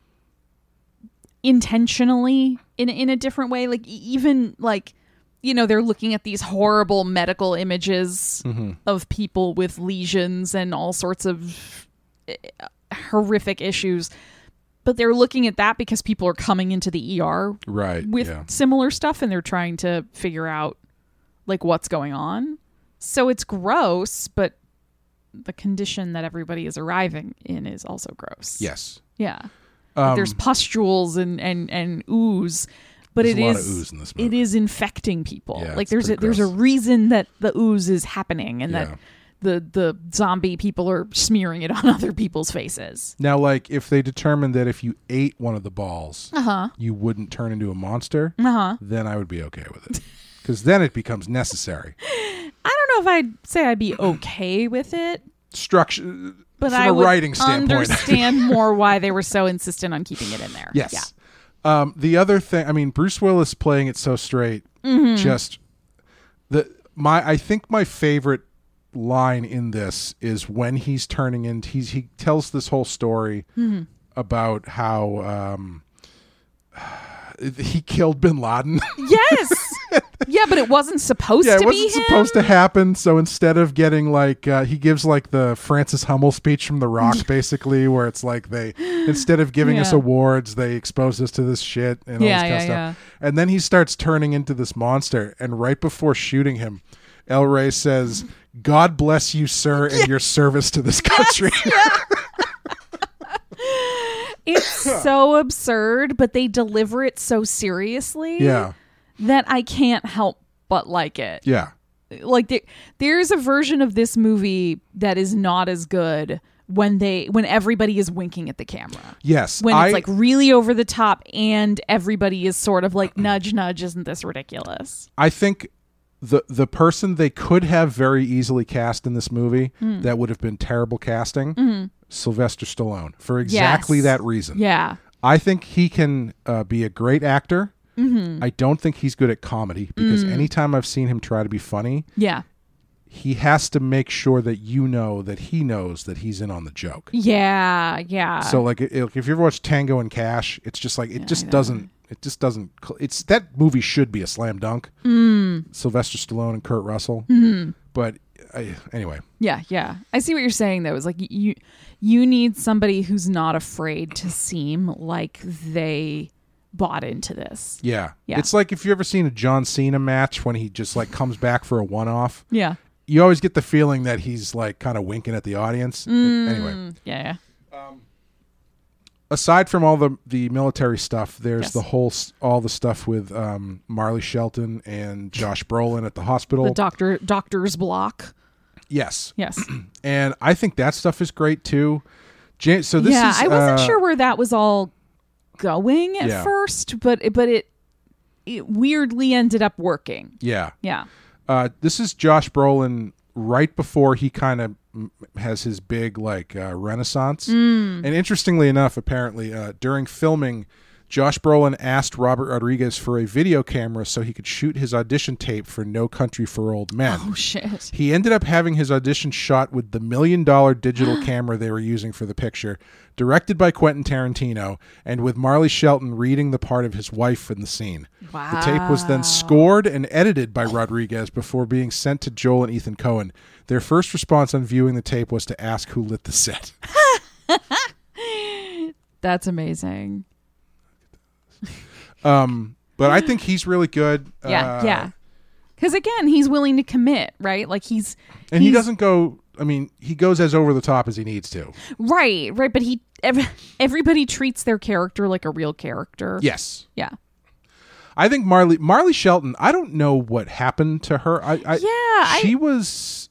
intentionally in a different way. Like even like, they're looking at these horrible medical images of people with lesions and all sorts of horrific issues. But they're looking at that because people are coming into the ER with similar stuff and they're trying to figure out like what's going on. So it's gross, but the condition that everybody is arriving in is also gross.
Yes.
Yeah. There's pustules and ooze. But
there's a lot of ooze in this movie.
It is infecting people.
Yeah,
like there's a reason that the ooze is happening and that the zombie people are smearing it on other people's faces.
Now, like if they determined that if you ate one of the balls, you wouldn't turn into a monster, then I would be okay with it. Because then it becomes necessary.
I don't know if I'd say I'd be okay with it.
Structure,
but
from
I
a
would
writing standpoint,
understand more why they were so insistent on keeping it in there.
Yes.
Yeah.
The other thing, I mean, Bruce Willis playing it so straight, just I think my favorite line in this is when he's turning into, he tells this whole story about how he killed Bin Laden.
Yes. Yeah, but it wasn't supposed to be him.
Yeah, it wasn't supposed to happen. So instead of getting like, he gives like the Francis Hummel speech from The Rock, basically, where it's like instead of giving us awards, they expose us to this shit and all this kind of stuff. And then he starts turning into this monster. And right before shooting him, El Rey says, "God bless you, sir, and your service to this country."
It's so absurd, but they deliver it so seriously that I can't help but like it.
Yeah.
Like there's a version of this movie that is not as good when everybody is winking at the camera.
Yes.
When it's like really over the top and everybody is sort of like nudge, nudge, isn't this ridiculous?
I think the person they could have very easily cast in this movie that would have been terrible casting, Sylvester Stallone, for exactly
Yes.
that reason.
Yeah.
I think he can be a great actor. I don't think he's good at comedy because anytime I've seen him try to be funny,
Yeah.
he has to make sure that you know that he knows that he's in on the joke.
Yeah. Yeah.
So like if you ever watch Tango and Cash, it's just like it just doesn't it's that movie should be a slam dunk. Sylvester Stallone and Kurt Russell. But anyway.
Yeah, yeah. I see what you're saying though. It's like you need somebody who's not afraid to seem like they bought into this.
Yeah.
Yeah.
It's like if you ever seen a John Cena match when he just like comes back for a one-off.
Yeah.
You always get the feeling that he's like kind of winking at the audience. Anyway.
Yeah.
Aside from all the military stuff, there's
Yes.
all the stuff with Marley Shelton and Josh Brolin at the hospital.
The doctor's block.
Yes.
Yes.
And I think that stuff is great too. So this is
I wasn't sure where that was all going at
Yeah.
first, but it weirdly ended up working.
Yeah.
Yeah.
This is Josh Brolin right before he kind of has his big like renaissance. And interestingly enough, apparently during filming, Josh Brolin asked Robert Rodriguez for a video camera so he could shoot his audition tape for No Country for Old Men.
Oh shit.
He ended up having his audition shot with the $1 million digital camera they were using for the picture, directed by Quentin Tarantino, and with Marley Shelton reading the part of his wife in the scene.
Wow.
The tape was then scored and edited by Rodriguez before being sent to Joel and Ethan Coen. Their first response on viewing the tape was to ask who lit the set.
That's amazing.
But I think he's really good.
Yeah. Yeah. Because again, he's willing to commit, right? Like he
doesn't go. I mean, he goes as over the top as he needs to.
Right. But everybody treats their character like a real character.
Yes.
Yeah.
I think Marley Shelton, I don't know what happened to her. She was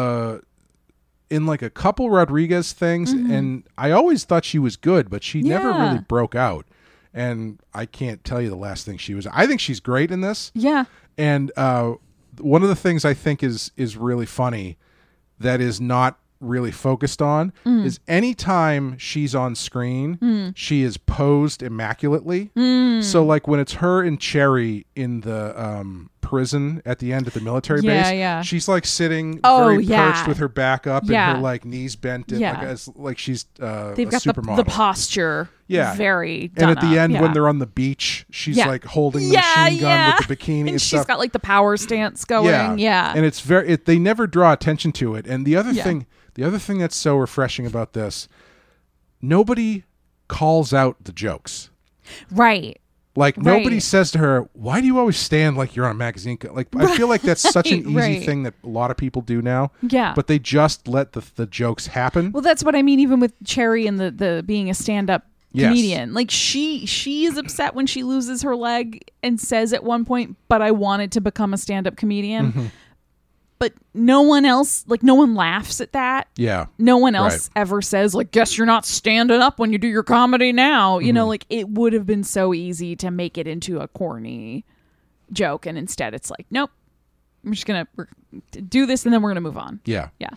in like a couple Rodriguez things, and I always thought she was good, but she never really broke out. And I can't tell you the last thing she was. I think she's great in this.
Yeah.
And one of the things I think is really funny that is not really focused on is anytime she's on screen, she is posed immaculately. So like when it's her and Cherry in the prison at the end at the military base, she's like sitting very perched with her back up and her like knees bent in, like she's
they've got
supermodel.
the posture very done
and at the
up.
end when they're on the beach, she's like holding the machine gun with the bikini and
she's
stuff.
got like the power stance going. Yeah.
And it's they never draw attention to it. And the other thing that's so refreshing about this, nobody calls out the jokes.
Right.
Like nobody says to her, "Why do you always stand like you're on a magazine?" Like I feel like that's such an easy thing that a lot of people do now.
Yeah.
But they just let the jokes happen.
Well, that's what I mean. Even with Cherry and the being a stand-up comedian, like she is upset when she loses her leg and says at one point, "But I wanted to become a stand-up comedian." But no one else, like no one laughs at that.
Yeah.
No one else ever says, like, guess you're not standing up when you do your comedy now. You know, like it would have been so easy to make it into a corny joke. And instead it's like, nope, I'm just going to do this and then we're going to move on.
Yeah.
Yeah.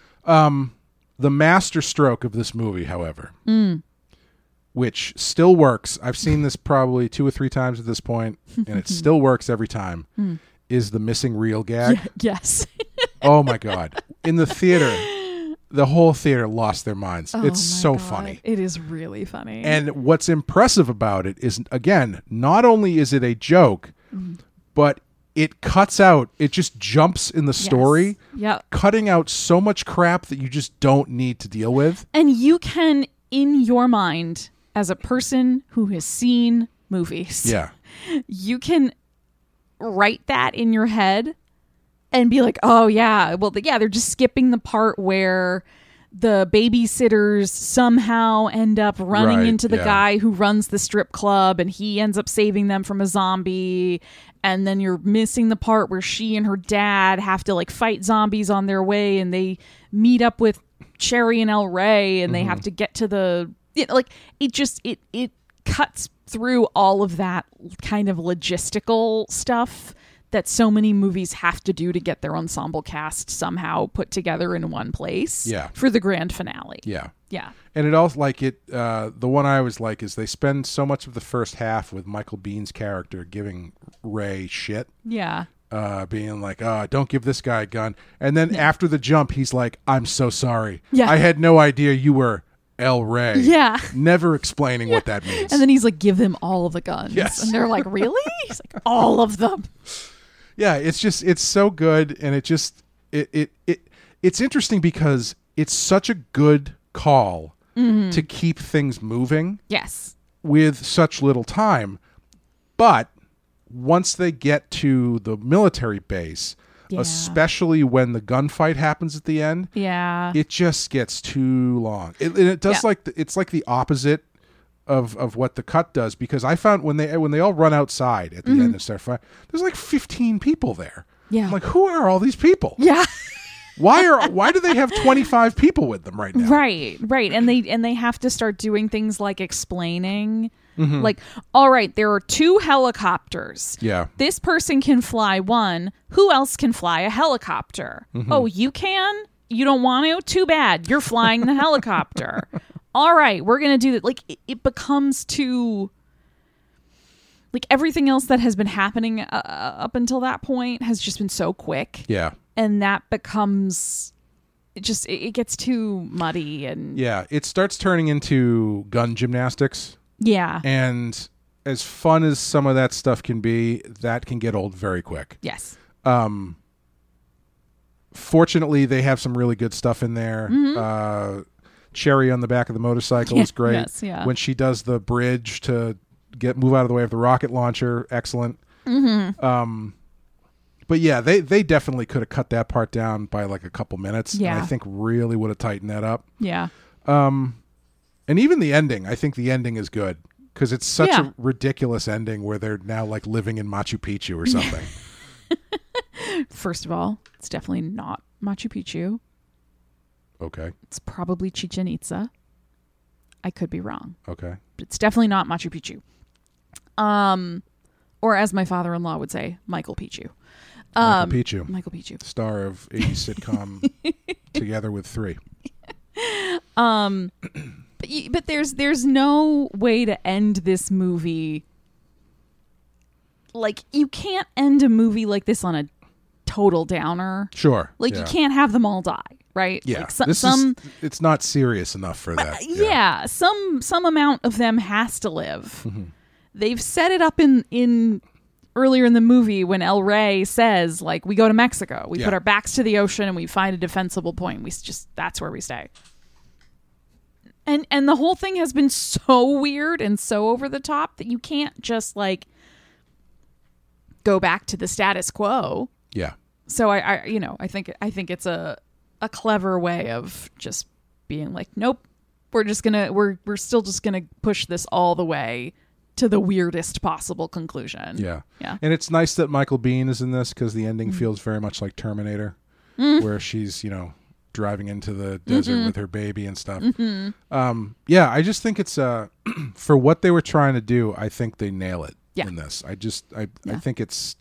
The master stroke of this movie, however, which still works. I've seen this probably 2 or 3 times at this point, and it still works every time. Is the missing reel gag.
Yes.
Oh my God. In the theater, the whole theater lost their minds. It's so funny.
It is really funny.
And what's impressive about it is, again, not only is it a joke, but it cuts out, it just jumps in the story, cutting out so much crap that you just don't need to deal with.
And you can, in your mind, as a person who has seen movies, you can write that in your head and be like, oh yeah, well they're just skipping the part where the babysitters somehow end up running into the guy who runs the strip club and he ends up saving them from a zombie, and then you're missing the part where she and her dad have to like fight zombies on their way and they meet up with Cherry and El Rey and they have to get to the it cuts through all of that kind of logistical stuff that so many movies have to do to get their ensemble cast somehow put together in one place
Yeah.
for the grand finale.
Yeah.
Yeah.
And it also the one I always like is they spend so much of the first half with Michael Bihn's character giving Ray shit,
Yeah.
being like, don't give this guy a gun. And then after the jump, he's like, I'm so sorry.
Yeah.
I had no idea you were El Rey.
Yeah.
Never explaining what that means.
And then he's like, give them all of the guns.
Yes.
And they're like, really? He's like, all of them.
Yeah, it's so good, and it's interesting because it's such a good call to keep things moving
Yes.
with such little time. But once they get to the military base,
Yeah.
especially when the gunfight happens at the end,
Yeah.
it just gets too long. It does
Yeah.
it's like the opposite of what the cut does, because I found when they all run outside at the end and start fighting, there's like 15 people there.
Yeah.
I'm like, who are all these people?
Yeah.
Why do they have 25 people with them right now?
Right. And they have to start doing things like explaining, like, all right, there are 2 helicopters.
Yeah.
This person can fly one. Who else can fly a helicopter? Oh, you can? You don't want to? Too bad. You're flying the helicopter. All right, we're going to do that. Like, it becomes too... Like, everything else that has been happening up until that point has just been so quick.
Yeah.
And that becomes... It gets too muddy and...
Yeah. It starts turning into gun gymnastics.
Yeah.
And as fun as some of that stuff can be, that can get old very quick.
Yes.
Fortunately, they have some really good stuff in there. Cherry on the back of the motorcycle is great.
Yes, yeah.
When she does the bridge to move out of the way of the rocket launcher, excellent. But yeah, they definitely could have cut that part down by like a couple minutes.
Yeah.
And I think really would have tightened that up.
Yeah.
And even the ending, I think the ending is good because it's such
Yeah.
a ridiculous ending where they're now like living in Machu Picchu or something.
First of all, it's definitely not Machu Picchu.
Okay.
It's probably Chichen Itza. I could be wrong,
Okay.
but it's definitely not Machu Picchu. Or as my father-in-law would say, Michael Picchu.
Michael Picchu,
Michael Picchu.
star of 80s sitcom Together with Three.
But there's no way to end this movie. Like, you can't end a movie like this on a total downer.
Sure.
Like,
yeah.
you can't have them all die, right?
Yeah.
Like,
it's not serious enough for that.
yeah, some amount of them has to live. They've set it up in earlier in the movie when El Rey says, like, we go to Mexico, we put our backs to the ocean, and we find a defensible point. That's where we stay. And the whole thing has been so weird and so over the top that you can't just like go back to the status quo.
Yeah.
So I think it's a clever way of just being like, nope, we're still just gonna push this all the way to the weirdest possible conclusion.
Yeah.
Yeah.
And it's nice that Michael Biehn is in this because the ending feels very much like Terminator, where she's, driving into the desert with her baby and stuff. Yeah, I just think it's for what they were trying to do, I think they nail it in this. I think it's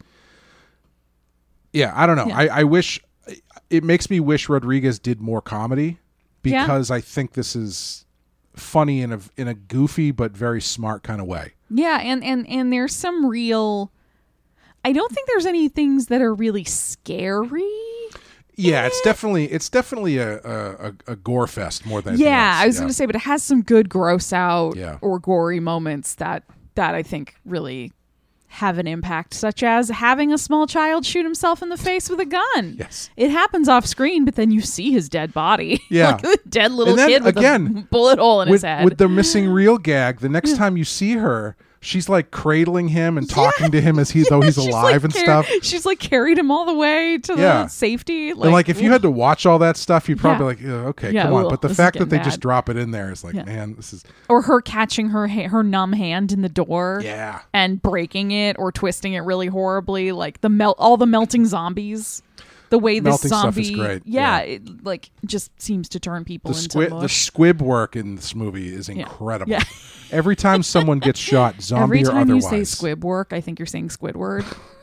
I don't know.
Yeah.
I wish it makes me wish Rodriguez did more comedy because I think this is funny in a goofy but very smart kind of way.
Yeah, and there's some real I don't think there's any things that are really scary.
Yeah, it's definitely a gore fest more than anything else.
I was going to say, but it has some good gross out
Yeah.
or gory moments that I think really have an impact, such as having a small child shoot himself in the face with a gun.
Yes.
It happens off screen, but then you see his dead body.
Yeah.
Like a dead little
And then,
kid with
again,
a bullet hole in his head.
With the missing reel gag, the next time you see her, she's like cradling him and talking to him as though he's
She's,
alive
like,
and stuff.
She's like carried him all the way to the safety.
And like if you had to watch all that stuff, you'd probably
Yeah.
okay,
Yeah,
come on.
ugh,
But the
this is
fact that they
getting
just
bad.
drop it in there is like, man, this is
Or her catching her numb hand in the door.
Yeah.
And breaking it or twisting it really horribly, like all the melting zombies. The way this
Melting stuff
zombie,
is great.
it like just seems to turn people into
the
mush.
squib work in this movie is incredible.
Yeah.
Every time someone gets shot, zombie
Every
or
time you
otherwise.
say squib work, I think you're saying Squidward.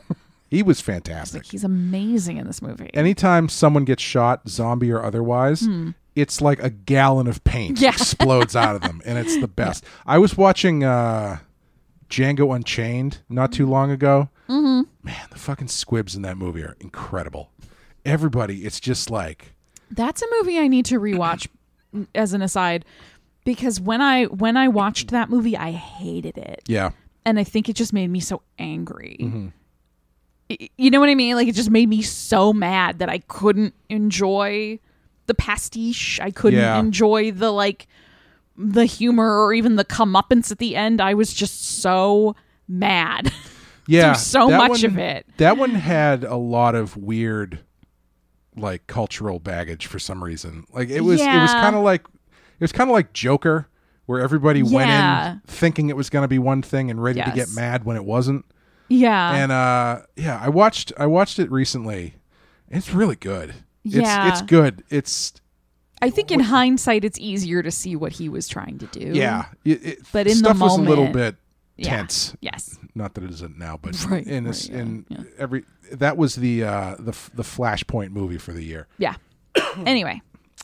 He was
It's
fantastic.
like he's amazing in this movie.
Anytime someone gets shot, zombie or otherwise, it's like a gallon of paint
Yeah.
explodes out of them, and it's the best. I was watching Django Unchained not too long ago. Man, the fucking squibs in that movie are incredible. Everybody, it's just like...
That's a movie I need to rewatch as an aside, because when I watched that movie, I hated it.
Yeah.
And I think it just made me so angry. You know what I mean? Like, it just made me so mad that I couldn't enjoy the pastiche. I couldn't enjoy the humor or even the comeuppance at the end. I was just so mad.
Yeah.
Through so
that
much
one-
of it.
That one had a lot of weird, like, cultural baggage for some reason. Like, it was kind of like Joker, where everybody went in thinking it was going to be one thing and ready to get mad when it wasn't.
Yeah.
And I watched it recently. It's really good. It's good.
I think in hindsight, it's easier to see what he was trying to do.
Yeah.
But in the
stuff was a little
moment-
bit tense.
Yes.
Not that it isn't now, but
Right,
that was the Flashpoint movie for the year.
Yeah. Anyway.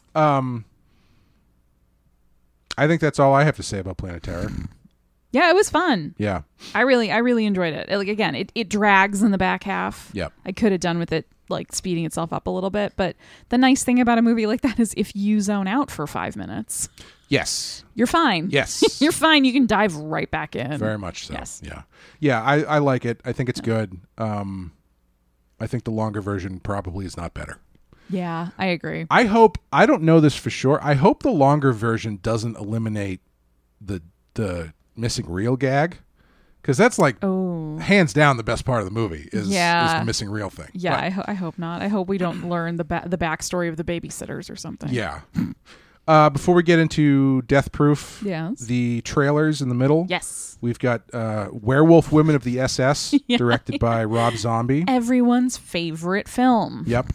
I think that's all I have to say about Planet Terror.
Yeah, it was fun.
Yeah.
I really enjoyed it. Like, again, it drags in the back half.
Yep.
I could have done with it like speeding itself up a little bit, but the nice thing about a movie like that is if you zone out for 5 minutes,
Yes.
you're fine.
Yes.
You're fine. You can dive right back in.
Very much so.
Yes.
Yeah. Yeah, I like it. I think it's good. I think the longer version probably is not better.
Yeah, I agree.
I don't know this for sure. I hope the longer version doesn't eliminate the missing reel gag, because that's like hands down the best part of the movie is the missing reel thing.
Yeah,
But,
I hope not. I hope we don't learn the backstory of the babysitters or something.
yeah. Before we get into Death Proof,
Yes.
the trailers in the middle.
Yes.
We've got Werewolf Women of the SS, directed by Rob Zombie.
Everyone's favorite film.
Yep.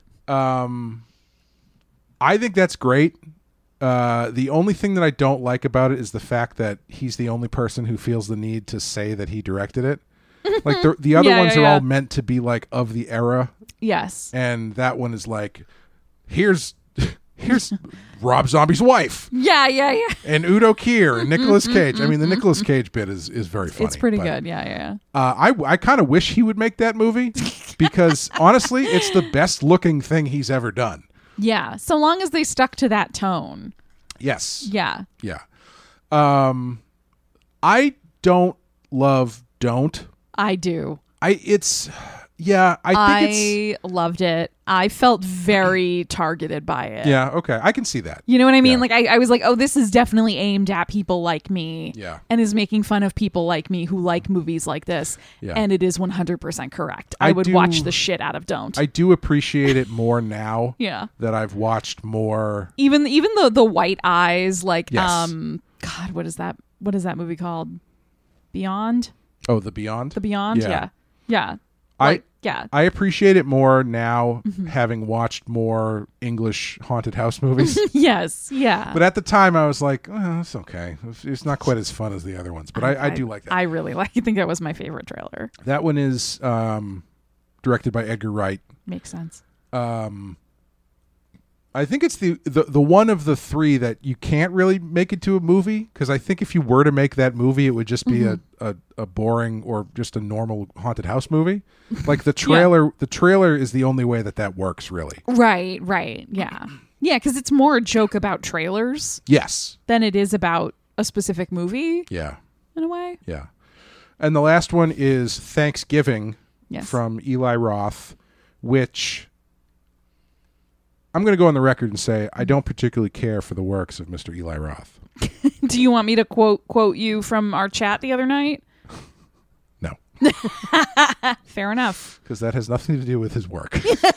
I think that's great. The only thing that I don't like about it is the fact that he's the only person who feels the need to say that he directed it. Like the other ones are all meant to be like of the era,
Yes.
and that one is like, here's Rob Zombie's wife
Yeah.
and Udo Kier and Nicolas Cage. I mean, the Nicolas Cage bit is very funny.
It's pretty
but,
good. Yeah.
I kind of wish he would make that movie because honestly, it's the best looking thing he's ever done.
Yeah. So long as they stuck to that tone.
Yes.
Yeah.
Yeah. I don't love Don't.
I do.
I think it's
I loved it. I felt very targeted by it.
yeah, okay. I can see that.
You know what I mean?
Yeah.
Like I was like, oh, this is definitely aimed at people like me.
Yeah.
And is making fun of people like me who like movies like this.
Yeah.
And it is 100% correct.
I
I would
do-
watch the shit out of Don't.
I do appreciate it more now
Yeah.
that I've watched more.
Even the white eyes, like
Yes.
God, what is that movie called? Beyond?
Oh, The Beyond?
The Beyond?
Yeah.
Yeah.
I-
Like, yeah.
I appreciate it more now
Mm-hmm.
having watched more English haunted house movies.
Yes. Yeah.
But at the time I was like, oh, it's okay. It's not quite as fun as the other ones, but I do like that.
I really like. I think that was my favorite trailer.
That one is directed by Edgar Wright.
Makes sense.
I think it's the one of the three that you can't really make it to a movie, because I think if you were to make that movie, it would just be a boring or just a normal haunted house movie. Like the trailer, the trailer is the only way that works, really.
Right. Yeah. Yeah, because it's more a joke about trailers
Yes.
than it is about a specific movie
Yeah.
in a way.
Yeah. And the last one is Thanksgiving
Yes.
from Eli Roth, which I'm going to go on the record and say I don't particularly care for the works of Mr. Eli Roth.
Do you want me to quote you from our chat the other night?
No,
Fair enough.
because that has nothing to do with his work.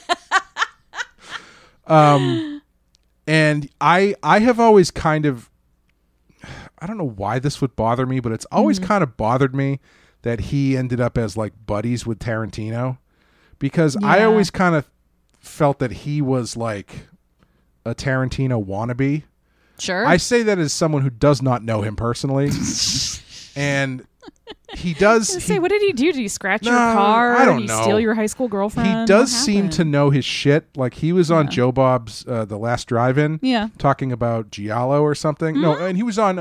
And I have always kind of, I don't know why this would bother me, but it's always kind of bothered me that he ended up as like buddies with Tarantino, because I
Yeah.
always kind of felt that he was like a Tarantino wannabe.
Sure.
I say that as someone who does not know him personally. And he does.
Say, what did he do? Did he scratch your
No,
car?
I don't
Did he
know.
steal your high school girlfriend?
He does
What
seem to
happened?
know his shit. Like he was on Joe Bob's The Last Drive-In,
Yeah.
talking about Giallo or something. No, and he was on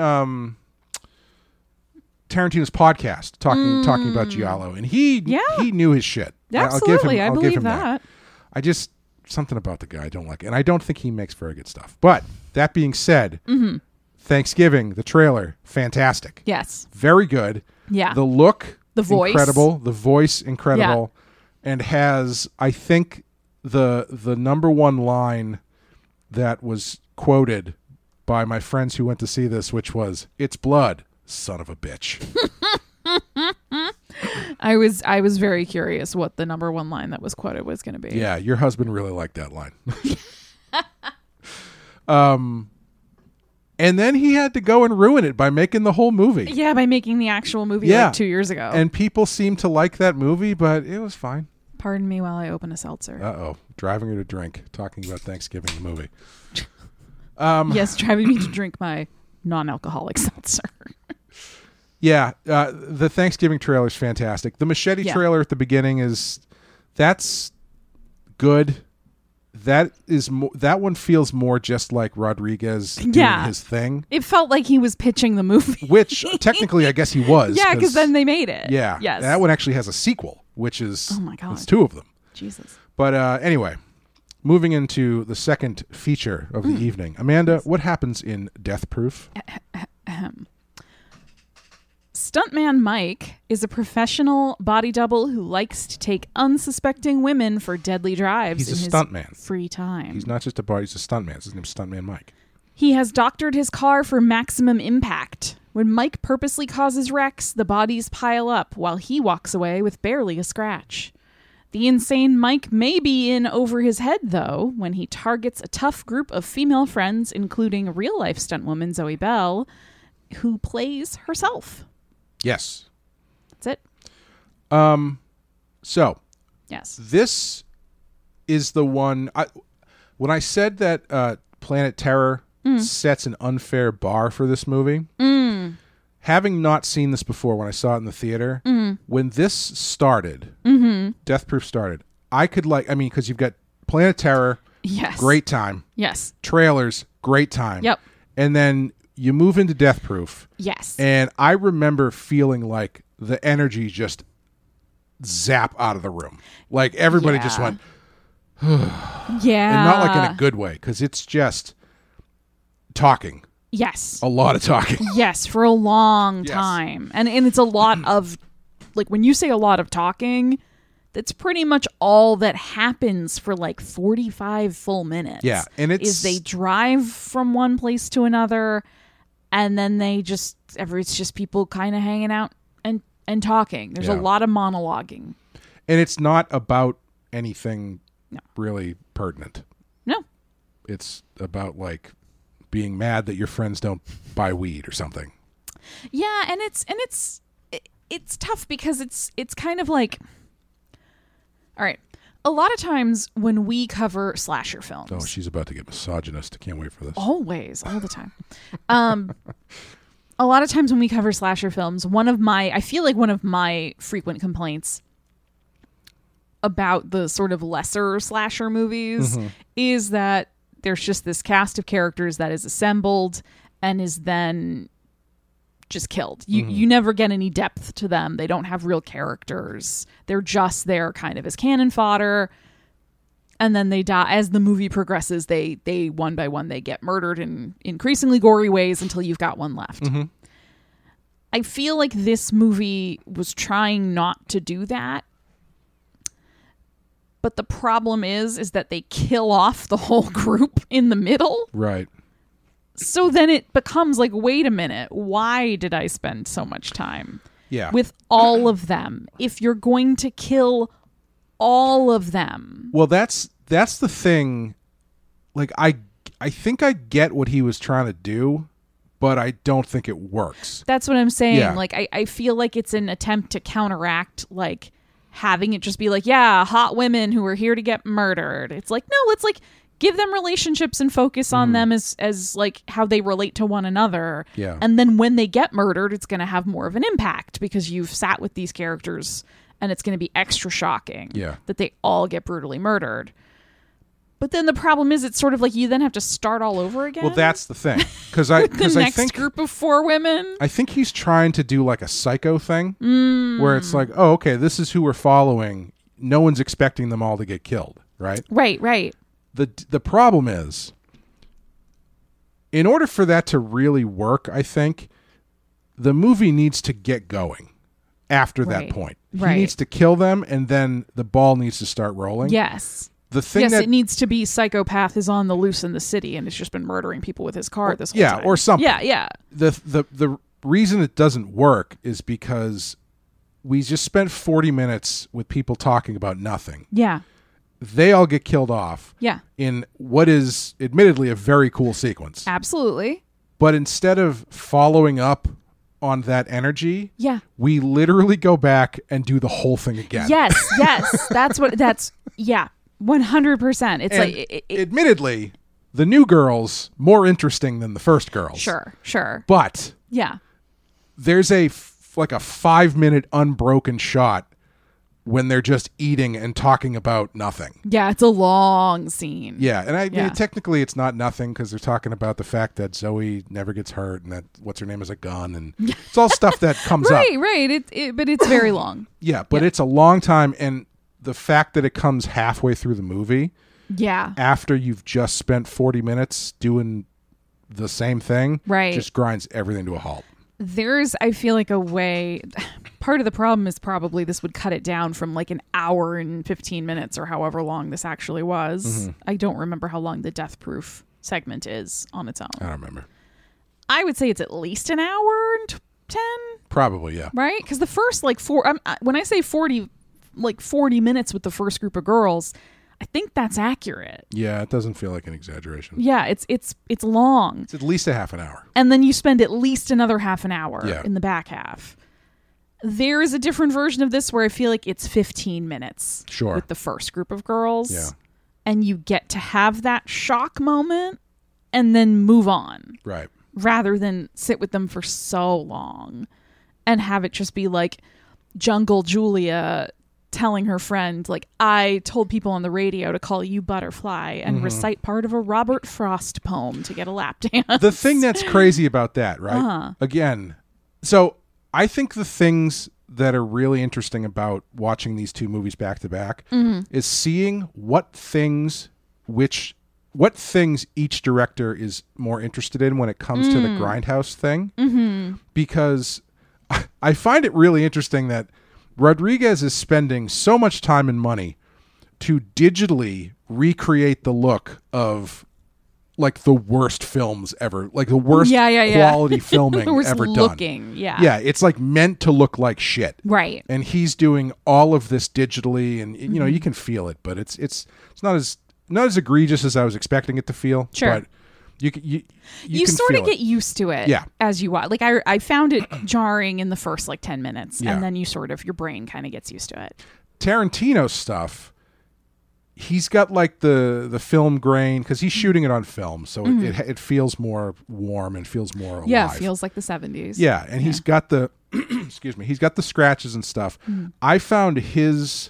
Tarantino's podcast talking about Giallo, and he knew his shit.
Absolutely,
I'll
I
give
believe
him
that.
I just something about the guy I don't like, and I don't think he makes very good stuff. But that being said, Thanksgiving, the trailer, fantastic.
Yes.
Very good.
Yeah.
The look,
The voice.
incredible. The voice, incredible. And has, I think, the number one line that was quoted by my friends who went to see this, which was, "It's blood, son of a bitch."
I was very curious what the number one line that was quoted was going to be.
Yeah, your husband really liked that line. And then he had to go and ruin it by making the whole movie.
Yeah, by making the actual movie
Yeah.
like 2 years ago.
And people seemed to like that movie, but it was fine.
Pardon me while I open a seltzer.
Uh-oh. Driving her to drink. Talking about Thanksgiving, the movie.
Yes, driving me to drink my non-alcoholic seltzer.
Yeah, the Thanksgiving trailer is fantastic. The machete trailer at the beginning that's good. That one feels more just like Rodriguez doing his thing,
It felt like he was pitching the movie.
which technically I guess he was.
Yeah, because then they made it.
Yeah,
Yes.
that one actually has a sequel, which is
Oh my God.
it's two of them.
Jesus.
But anyway, moving into the second feature of the evening, Amanda, what happens in Death Proof?
Stuntman Mike is a professional body double who likes to take unsuspecting women for deadly drives
He's a
in
stuntman.
his free time.
He's not just a body; he's a stuntman. His name's Stuntman Mike.
He has doctored his car for maximum impact. When Mike purposely causes wrecks, the bodies pile up while he walks away with barely a scratch. The insane Mike may be in over his head, though, when he targets a tough group of female friends, including real-life stuntwoman Zoe Bell, who plays herself.
Yes.
That's it.
So
Yes.
this is the one. When I said that Planet Terror sets an unfair bar for this movie, having not seen this before when I saw it in the theater, when this started, Death Proof started, I could because you've got Planet Terror,
Yes.
great time,
Yes.
trailers, great time.
Yep.
And then you move into Death Proof,
Yes.
and I remember feeling like the energy just zap out of the room. Like everybody just went,
yeah.
and not like in a good way, because it's just talking.
Yes.
A lot of talking.
Yes, for a long
Yes.
time. And it's a lot of, like, when you say a lot of talking, that's pretty much all that happens for like 45 full minutes.
Yeah, and
is they drive from one place to another, and then they just, it's just people kind of hanging out and talking. There's a
Yeah.
lot of monologuing.
And it's not about anything
No.
really pertinent.
No.
It's about like being mad that your friends don't buy weed or something.
Yeah, and it's tough because it's kind of like, all right, a lot of times when we cover slasher films,
Oh, she's about to get misogynist. I can't wait for this.
always, all the time. A lot of times when we cover slasher films, I feel like one of my frequent complaints about the sort of lesser slasher movies is that there's just this cast of characters that is assembled and is then just killed. You never get any depth to them. They don't have real characters. They're just there kind of as cannon fodder. And then they die. As the movie progresses, they one by one, they get murdered in increasingly gory ways until you've got one left. I feel like this movie was trying not to do that. But the problem is that they kill off the whole group in the middle.
Right.
So then it becomes like, wait a minute, why did I spend so much time
Yeah.
with all of them if you're going to kill all of them?
Well, that's the thing. Like I think I get what he was trying to do, but I don't think it works.
That's what I'm saying.
Yeah.
Like, I feel like it's an attempt to counteract, like, having it just be like, yeah, hot women who are here to get murdered. It's like, no, let's like give them relationships and focus on them as like how they relate to one another.
Yeah.
And then when they get murdered, it's going to have more of an impact because you've sat with these characters and it's going to be extra shocking that they all get brutally murdered. But then the problem is it's sort of like you then have to start all over again.
Well, that's the thing. Because I
next
think
group of 4 women.
I think he's trying to do like a Psycho thing where it's like, oh, okay, this is who we're following. No one's expecting them all to get killed, right?
Right.
The problem is, in order for that to really work, I think the movie needs to get going after that point. He needs to kill them, and then the ball needs to start rolling.
Yes.
The thing
it needs to be psychopath is on the loose in the city and has just been murdering people with his car this whole time.
Yeah, or something.
Yeah.
The reason it doesn't work is because we just spent 40 minutes with people talking about nothing.
Yeah.
They all get killed off.
Yeah.
In what is admittedly a very cool sequence.
Absolutely.
But instead of following up on that energy, we literally go back and do the whole thing again.
Yes. That's 100%. It's like
admittedly, the new girl's more interesting than the first girl's.
Sure.
But there's a 5-minute unbroken shot when they're just eating and talking about nothing.
Yeah, it's a long scene.
Yeah, and I mean, technically it's not nothing because they're talking about the fact that Zoe never gets hurt and that what's her name is a gun, and it's all stuff that comes up.
Right. But it's very long.
Yeah, but it's a long time, and the fact that it comes halfway through the movie, after you've just spent 40 minutes doing the same thing, just grinds everything to a halt.
There's, I feel like, a way. Part of the problem is probably this would cut it down from like an hour and 15 minutes or however long this actually was. Mm-hmm. I don't remember how long the Death Proof segment is on its own.
I don't remember.
I would say it's at least an hour and 10.
Probably, yeah.
Right? Because the first when I say 40 minutes with the first group of girls, I think that's accurate.
Yeah, it doesn't feel like an exaggeration.
Yeah, it's long.
It's at least a half an hour.
And then you spend at least another half an hour in the back half. There is a different version of this where I feel like it's 15 minutes with the first group of girls.
Yeah.
And you get to have that shock moment and then move on.
Right.
Rather than sit with them for so long and have it just be like Jungle Julia telling her friend, like, I told people on the radio to call you Butterfly and recite part of a Robert Frost poem to get a lap dance.
The thing that's crazy about that, right? Again, so I think the things that are really interesting about watching these two movies back to back is seeing what things each director is more interested in when it comes to the Grindhouse thing. Because I find it really interesting that Rodriguez is spending so much time and money to digitally recreate the look of like the worst films ever, like the worst quality filming
the worst
ever
looking,
done. Yeah, it's like meant to look like shit.
Right.
And he's doing all of this digitally, and you know, you can feel it, but it's not as egregious as I was expecting it to feel.
Sure.
But you
you
can
sort of
feel
get used to it as you watch. Like I found it jarring in the first like 10 minutes and then your brain kind of gets used to it.
Tarantino stuff, he's got like the film grain because he's shooting it on film, so it feels more warm and feels more alive.
Yeah, it feels like the 70s.
Yeah, and he's got the excuse me, he's got the scratches and stuff. I found his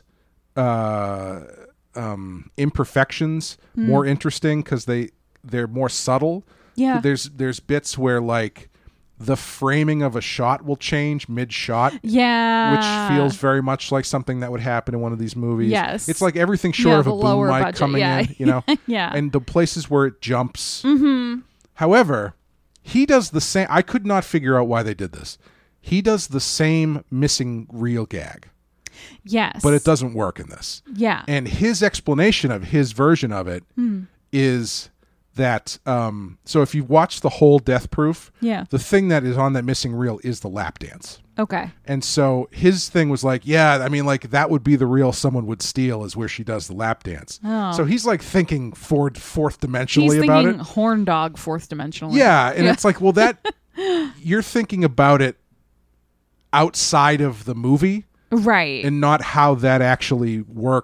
imperfections more interesting because they're more subtle.
Yeah.
There's bits where like the framing of a shot will change mid-shot.
Yeah.
Which feels very much like something that would happen in one of these movies.
Yes.
It's like everything short of a boom mic
budget,
coming in, you know?
Yeah.
And the places where it jumps. However, he does the same. I could not figure out why they did this. He does the same missing reel gag.
Yes.
But it doesn't work in this.
Yeah.
And his explanation of his version of it is that so if you watch the whole Death Proof, the thing that is on that missing reel is the lap dance.
Okay.
And so his thing was like, yeah, I mean, like that would be the reel someone would steal is where she does the lap dance.
Oh.
So he's like thinking fourth dimensionally
he's
about
thinking
it.
horn dog fourth dimensionally.
Yeah, and it's like, well, that you're thinking about it outside of the movie,
right?
And not how that actually works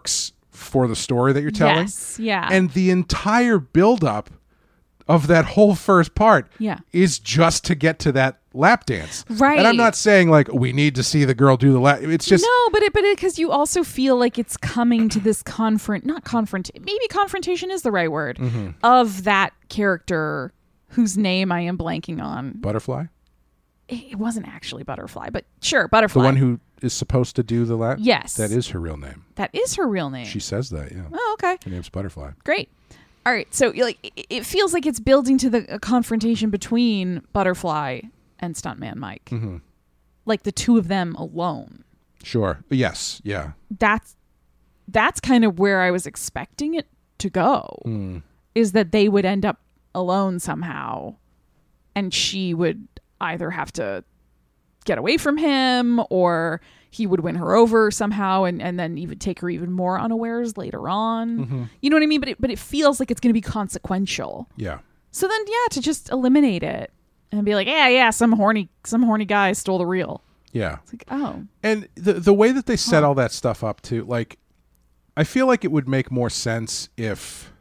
for the story that you're telling.
Yes, yeah.
And the entire buildup of that whole first part is just to get to that lap dance.
Right.
And I'm not saying like we need to see the girl do the lap. It's just
no, but because you also feel like it's coming to this maybe confrontation is the right word of that character whose name I am blanking on.
Butterfly.
It wasn't actually Butterfly, but sure, Butterfly.
The one who is supposed to do the lap.
Yes,
that is her real name.
That is her real name.
She says that. Yeah.
Oh, okay.
Her name's Butterfly.
Great. All right, so like it feels like it's building to the confrontation between Butterfly and Stuntman Mike, like the two of them alone.
Sure. Yes. Yeah.
That's kind of where I was expecting it to go. Is that they would end up alone somehow, and she would either have to get away from him, or he would win her over somehow, and then even take her even more unawares later on. You know what I mean? But it feels like it's going to be consequential.
Yeah.
So then, to just eliminate it and be like, some horny guy stole the reel.
Yeah.
It's like, oh.
And the way that they set all that stuff up too, like, I feel like it would make more sense if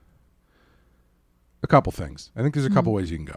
a couple things. I think there's a couple ways you can go.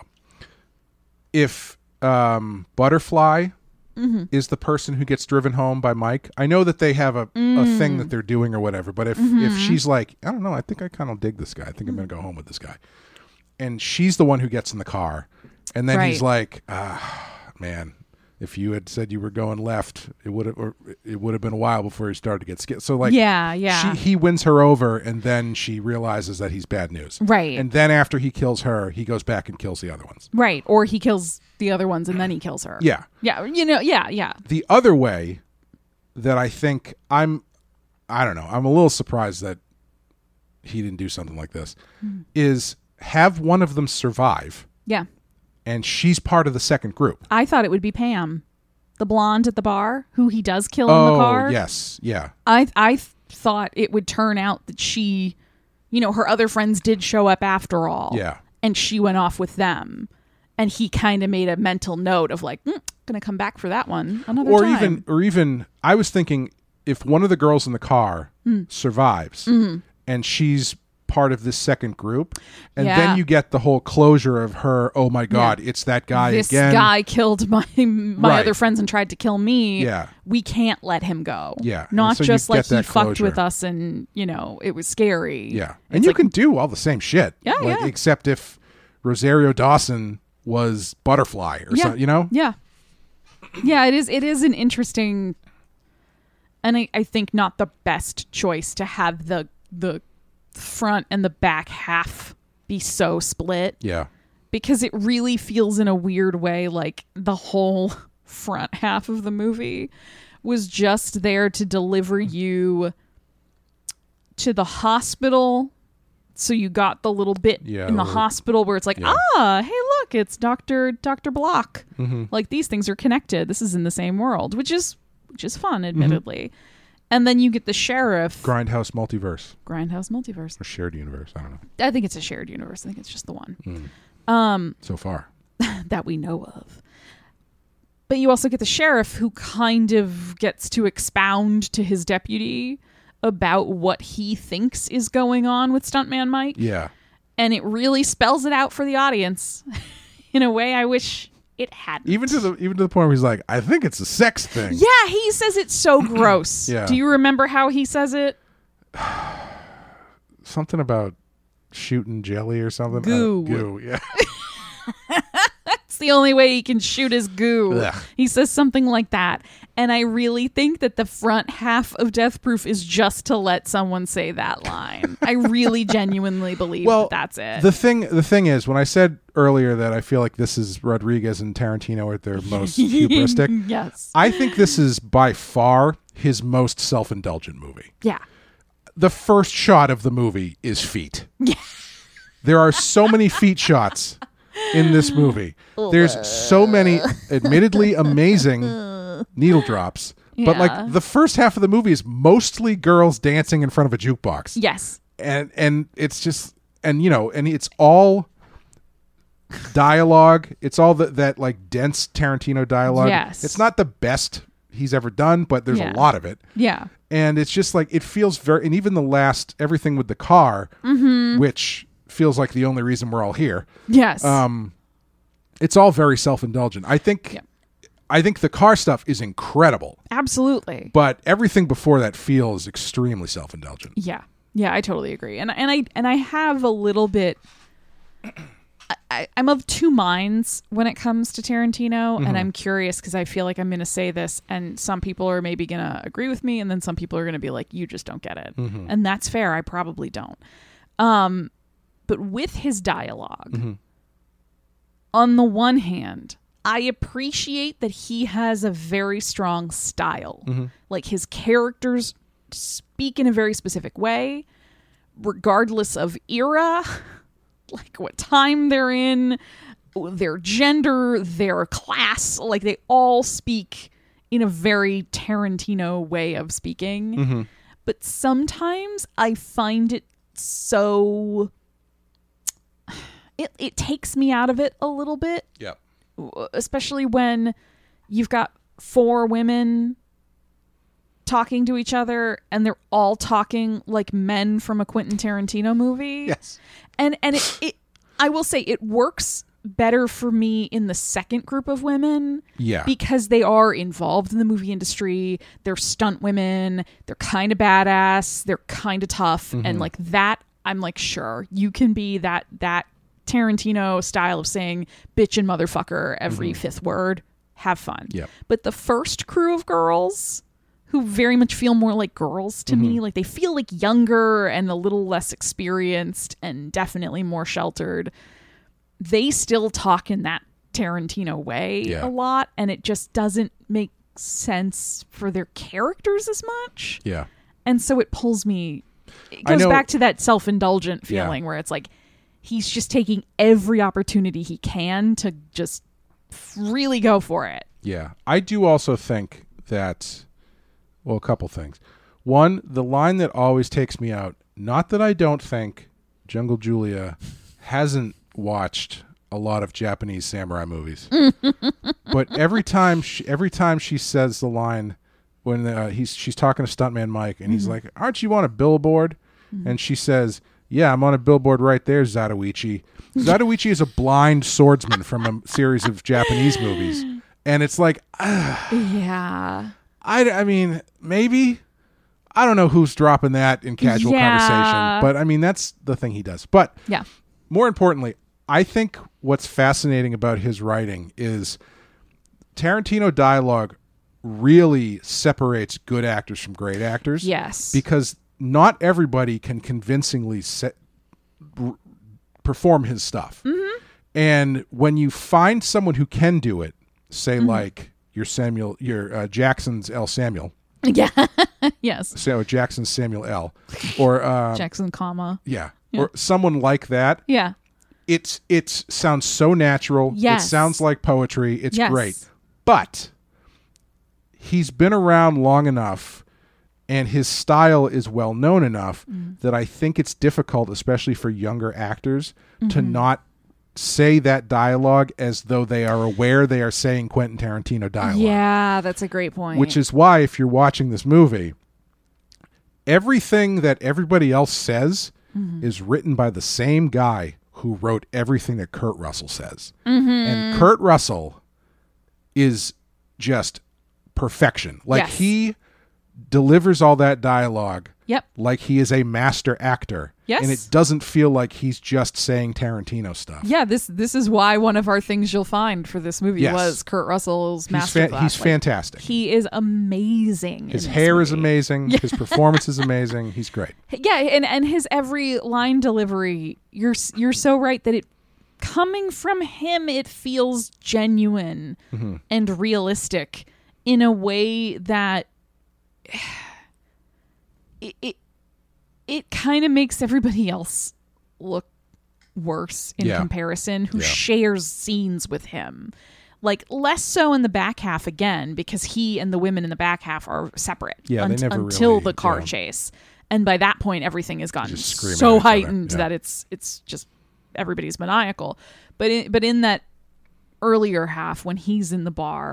If Butterfly is the person who gets driven home by Mike. I know that they have a thing that they're doing or whatever, but if she's like, I don't know, I think I kind of dig this guy. I think I'm going to go home with this guy. And she's the one who gets in the car. And then he's like, man, if you had said you were going left, it would have been a while before he started to get scared. So like, he wins her over, and then she realizes that he's bad news.
Right.
And then after he kills her, he goes back and kills the other ones.
Right. Or he kills the other ones and then he kills her.
Yeah.
Yeah. Yeah.
The other way that I think I don't know, I'm a little surprised that he didn't do something like this, is have one of them survive.
Yeah.
And she's part of the second group.
I thought it would be Pam, the blonde at the bar, who he does kill in the car.
Oh, yes. Yeah.
I thought it would turn out that she, her other friends did show up after all.
Yeah.
And she went off with them. And he kind of made a mental note of like, gonna come back for that one another time.
Or even, I was thinking if one of the girls in the car survives and she's part of this second group, and then you get the whole closure of her, oh my God, it's that guy
this
again.
This guy killed my other friends and tried to kill me.
Yeah.
We can't let him go.
Yeah.
Not
so
just like he
closure.
fucked with us and, it was scary.
Yeah. And you can do all the same shit.
Yeah,
Except if Rosario Dawson was Butterfly or something,
Yeah. Yeah, it is an interesting, and I think not the best choice to have the front and the back half be so split.
Yeah.
Because it really feels in a weird way like the whole front half of the movie was just there to deliver you to the hospital. So you got the little bit in the hospital where it's like, hey, look, it's Dr. Block. Like these things are connected. This is in the same world, which is fun, admittedly. And then you get the sheriff.
Grindhouse Multiverse.
Or
shared universe. I don't know.
I think it's a shared universe. I think it's just the one.
So far.
That we know of. But you also get the sheriff who kind of gets to expound to his deputy about what he thinks is going on with Stuntman Mike.
Yeah.
And it really spells it out for the audience in a way I wish it hadn't.
Even to the point where he's like, I think it's a sex thing.
Yeah, he says it's so gross.
Yeah.
Do you remember how he says it?
Something about shooting jelly or something.
Goo.
Yeah.
It's the only way he can shoot his goo.
Ugh.
He says something like that. And I really think that the front half of Death Proof is just to let someone say that line. I really genuinely believe that's it.
The thing is, when I said earlier that I feel like this is Rodriguez and Tarantino at their most hubristic,
yes.
I think this is by far his most self-indulgent movie.
Yeah.
The first shot of the movie is feet.
Yeah.
There are so many feet shots in this movie. There's so many admittedly amazing needle drops. But like the first half of the movie is mostly girls dancing in front of a jukebox.
Yes.
And it's just and it's all dialogue. It's all that like dense Tarantino dialogue.
Yes.
It's not the best he's ever done, but there's
Yeah.
a lot of it.
Yeah.
And it's just like, it feels very, and even the last, everything with the car, which feels like the only reason we're all here.
Yes.
It's all very self-indulgent. I think the car stuff is incredible,
Absolutely.
but everything before that feels extremely self-indulgent.
Yeah. Yeah, I totally agree. And I have a little bit I'm of two minds when it comes to Tarantino, and I'm curious because I feel like I'm going to say this, and some people are maybe going to agree with me, and then some people are going to be like, "You just don't get it," and that's fair. I probably don't. But with his dialogue, on the one hand, I appreciate that he has a very strong style. Like his characters speak in a very specific way, regardless of era. Like what time they're in, their gender, their class, like they all speak in a very Tarantino way of speaking. But sometimes I find it so it takes me out of it a little bit.
Yep.
Especially when you've got four women talking to each other and they're all talking like men from a Quentin Tarantino movie.
Yes.
And it I will say it works better for me in the second group of women.
Yeah.
Because they are involved in the movie industry. They're stunt women. They're kind of badass. They're kind of tough. And like that, I'm like, sure, you can be that Tarantino style of saying bitch and motherfucker every fifth word. Have fun.
Yep.
But the first crew of girls, who very much feel more like girls to me. Like they feel like younger and a little less experienced and definitely more sheltered. They still talk in that Tarantino way a lot, and it just doesn't make sense for their characters as much.
Yeah.
And so it pulls me. It goes back to that self-indulgent feeling where it's like he's just taking every opportunity he can to just really go for it.
Yeah. I do also think that, well, a couple things. One, the line that always takes me out, not that I don't think Jungle Julia hasn't watched a lot of Japanese samurai movies, but every time she says the line when she's talking to Stuntman Mike and he's like, "Aren't you on a billboard?" And she says, "Yeah, I'm on a billboard right there, Zatoichi." Zatoichi is a blind swordsman from a series of Japanese movies, and it's like,
Yeah.
I mean, maybe. I don't know who's dropping that in casual conversation, but I mean, that's the thing he does. But
Yeah.
more importantly, I think what's fascinating about his writing is Tarantino dialogue really separates good actors from great actors.
Yes.
Because not everybody can convincingly perform his stuff. And when you find someone who can do it, say like your Jackson's L. Samuel.
Yeah. Yes.
So Jackson's Samuel L. Or
Jackson, comma.
yeah. Or someone like that.
Yeah.
It sounds so natural.
Yes.
It sounds like poetry. It's
Yes.
great. But he's been around long enough and his style is well known enough that I think it's difficult, especially for younger actors, to not say that dialogue as though they are aware they are saying Quentin Tarantino dialogue.
Yeah, that's a great point.
Which is why, if you're watching this movie, everything that everybody else says is written by the same guy who wrote everything that Kurt Russell says. And Kurt Russell is just perfection. Like
Yes.
he delivers all that dialogue
Yep.
like he is a master actor.
Yes.
And it doesn't feel like he's just saying Tarantino stuff.
Yeah, this is why one of our things you'll find for this movie
Yes.
was Kurt Russell's masterclass.
He's fantastic.
He is amazing.
His
in this
hair is
movie.
amazing. His performance is amazing. He's great.
Yeah, and his every line delivery, you're so right that it coming from him, it feels genuine and realistic in a way that it kind of makes everybody else look worse in comparison who shares scenes with him. Like less so in the back half again, because he and the women in the back half are separate
Yeah, they never
until
really,
the car chase. And by that point, everything has gotten
Just screaming
so
at each other.
heightened
Yeah.
that it's just everybody's maniacal. But in that earlier half, when he's in the bar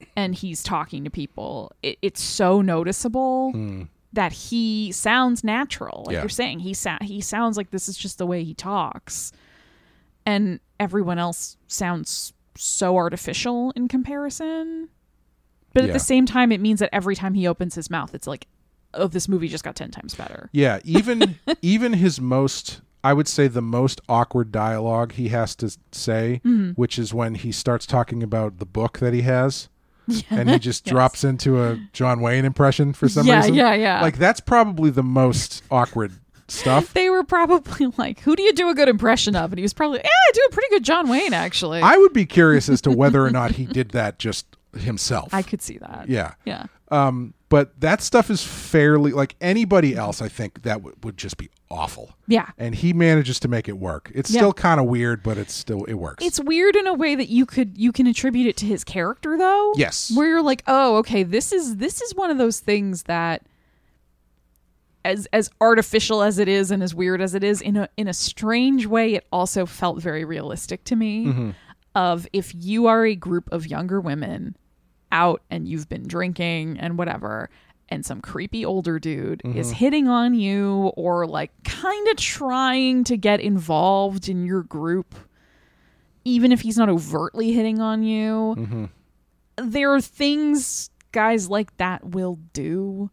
and he's talking to people, it's so noticeable that he sounds natural. Like you're saying, he sounds like this is just the way he talks. And everyone else sounds so artificial in comparison. But at the same time, it means that every time he opens his mouth, it's like, oh, this movie just got 10 times better.
Yeah, even his most, I would say the most awkward dialogue he has to say, which is when he starts talking about the book that he has. And he just drops into a John Wayne impression for some reason.
Yeah.
Like, that's probably the most awkward stuff.
They were probably like, who do you do a good impression of? And he was probably, I do a pretty good John Wayne, actually.
I would be curious as to whether or not he did that just himself.
I could see that.
Yeah.
Yeah.
But that stuff is fairly, like anybody else, I think that would just be awful.
Yeah.
And he manages to make it work. It's still kind of weird, but it works.
It's weird in a way that you can attribute it to his character, though.
Yes.
Where you're like, oh, okay, this is one of those things that, as artificial as it is and as weird as it is, in a strange way, it also felt very realistic to me. Of if you are a group of younger women out and you've been drinking and whatever, and some creepy older dude is hitting on you or like kind of trying to get involved in your group, even if he's not overtly hitting on you, there are things guys like that will do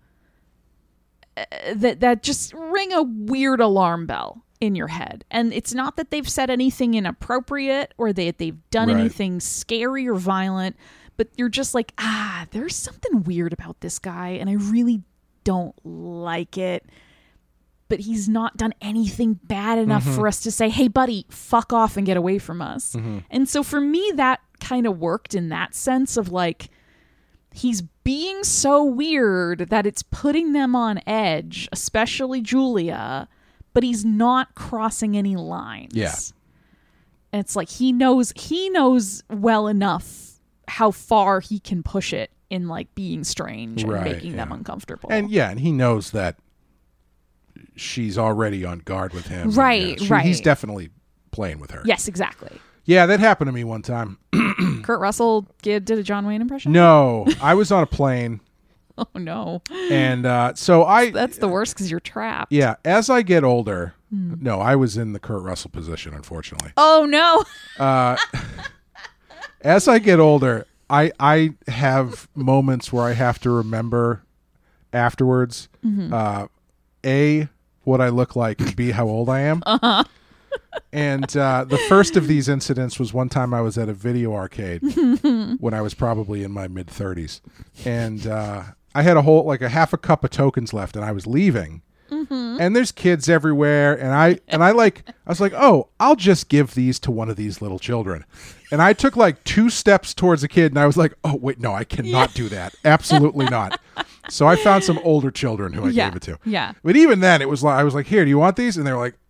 that just ring a weird alarm bell in your head. And it's not that they've said anything inappropriate or they've done anything scary or violent, but you're just like, there's something weird about this guy and I really don't like it. But he's not done anything bad enough for us to say, hey, buddy, fuck off and get away from us. And so for me, that kind of worked in that sense of like, he's being so weird that it's putting them on edge, especially Julia, but he's not crossing any lines.
Yeah.
And it's like he knows well enough how far he can push it in like being strange and making them uncomfortable.
And and he knows that she's already on guard with him.
Right.
He's definitely playing with her.
Yes, exactly.
Yeah, that happened to me one time.
Kurt Russell did a John Wayne impression?
No, I was on a plane.
Oh, no.
And so
That's the worst because you're trapped.
Yeah, as I get older, no, I was in the Kurt Russell position, unfortunately.
Oh, no.
As I get older, I have moments where I have to remember afterwards, A, what I look like, and B, how old I am. And the first of these incidents was one time I was at a video arcade when I was probably in my mid-30s. And I had a half a cup of tokens left, and I was leaving. And there's kids everywhere, and I was like, oh, I'll just give these to one of these little children. And I took like 2 steps towards a kid, and I was like, oh wait, no, I cannot do that. Absolutely not. So I found some older children who I gave it to.
Yeah.
But even then, it was like I was like, here, do you want these? And they were like,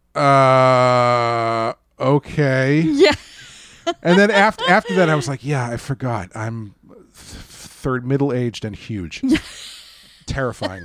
okay.
Yeah.
And then after that, I was like, yeah, I forgot. I'm middle-aged and huge. Terrifying.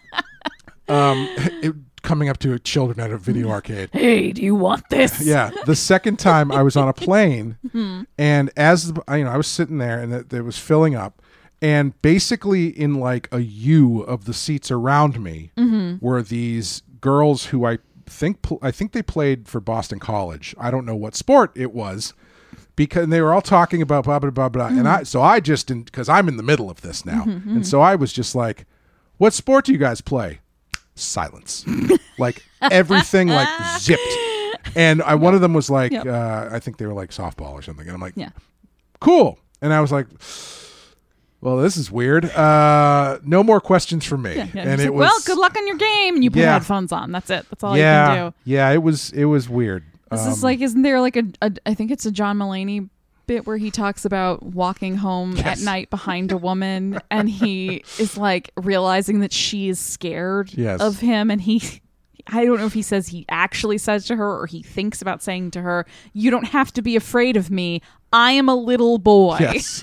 Coming up to children at a video arcade.
Hey, do you want this?
Yeah. The second time I was on a plane, and as I was sitting there, and it was filling up, and basically in like a U of the seats around me were these girls who I think they played for Boston College. I don't know what sport it was, because they were all talking about blah blah blah blah, and I just didn't, because I'm in the middle of this now, and so I was just like, "What sport do you guys play?" Silence. Like everything like zipped. And one of them was like, I think they were like softball or something, and I'm like, cool. And I was like, well, this is weird. No more questions from me. And it was,
well, good luck on your game. And you put headphones on. That's it. That's all you can do.
Yeah, it was weird.
This is like, isn't there like I think it's a John Mulaney bit where he talks about walking home at night behind a woman, and he is like realizing that she is scared of him, and I don't know if he says he actually says to her or he thinks about saying to her, you don't have to be afraid of me. I am a little boy.
Yes.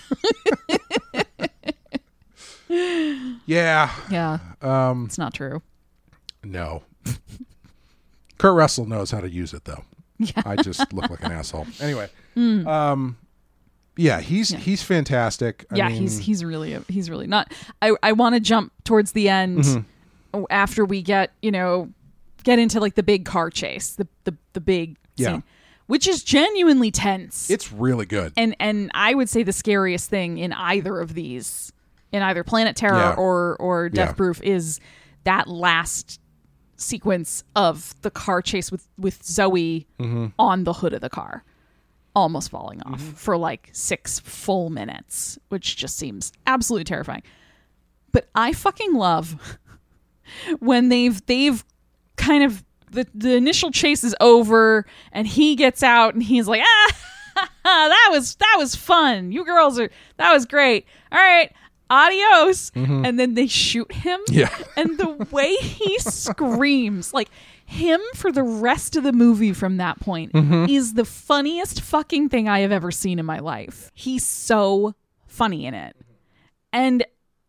Yeah.
Yeah. It's not true.
No. Kurt Russell knows how to use it, though. Yeah. I just look like an asshole. Anyway. Yeah, he's fantastic. I mean,
he's really not. I want to jump towards the end after we get into like the big car chase, the big scene, which is genuinely tense.
It's really good.
And I would say the scariest thing in either of these, in either Planet Terror or Death Proof, is that last sequence of the car chase with Zoe on the hood of the car, almost falling off for like 6 full minutes, which just seems absolutely terrifying. But I fucking love when they've kind of the initial chase is over and he gets out and he's like, that was fun. You girls that was great. All right, adios. And then they shoot him.
Yeah.
And the way he screams, like him for the rest of the movie from that point is the funniest fucking thing I have ever seen in my life. He's so funny in it. And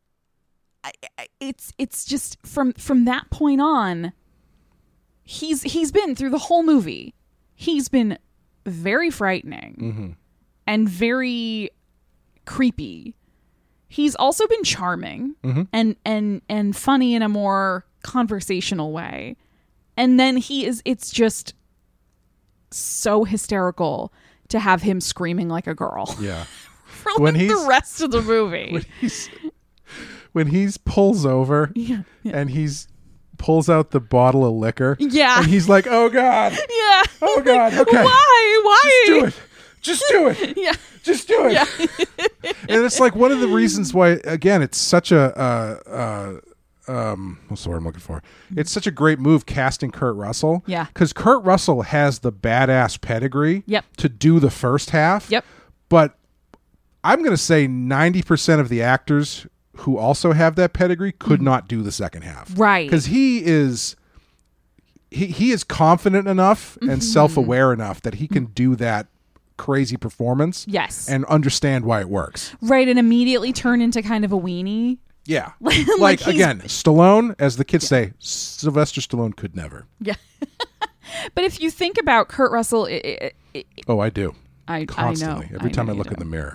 it's just from that point on, he's been through the whole movie. He's been very frightening and very creepy. He's also been charming and funny in a more conversational way. And then it's just so hysterical to have him screaming like a girl.
Yeah.
For like the rest of the movie.
When he's pulls over and pulls out the bottle of liquor.
Yeah.
And he's like, oh God.
Yeah.
Oh God. Okay.
Why?
Just do it.
Yeah.
Just do it.
Yeah.
And it's like one of the reasons why, again, it's such a what's the word I'm looking for? It's such a great move casting Kurt Russell.
Yeah.
Because Kurt Russell has the badass pedigree
Yep.
to do the first half.
Yep.
But I'm going to say 90% of the actors who also have that pedigree could not do the second half.
Right.
Because he is confident enough and self-aware enough that he can do that crazy performance.
Yes.
And understand why it works.
Right. And immediately turn into kind of a weenie.
Yeah.
Like
again, Stallone, as the kids say, Sylvester Stallone could never.
Yeah. But if you think about Kurt Russell...
Oh, I do.
I
Constantly.
know.
Every time I look in the mirror.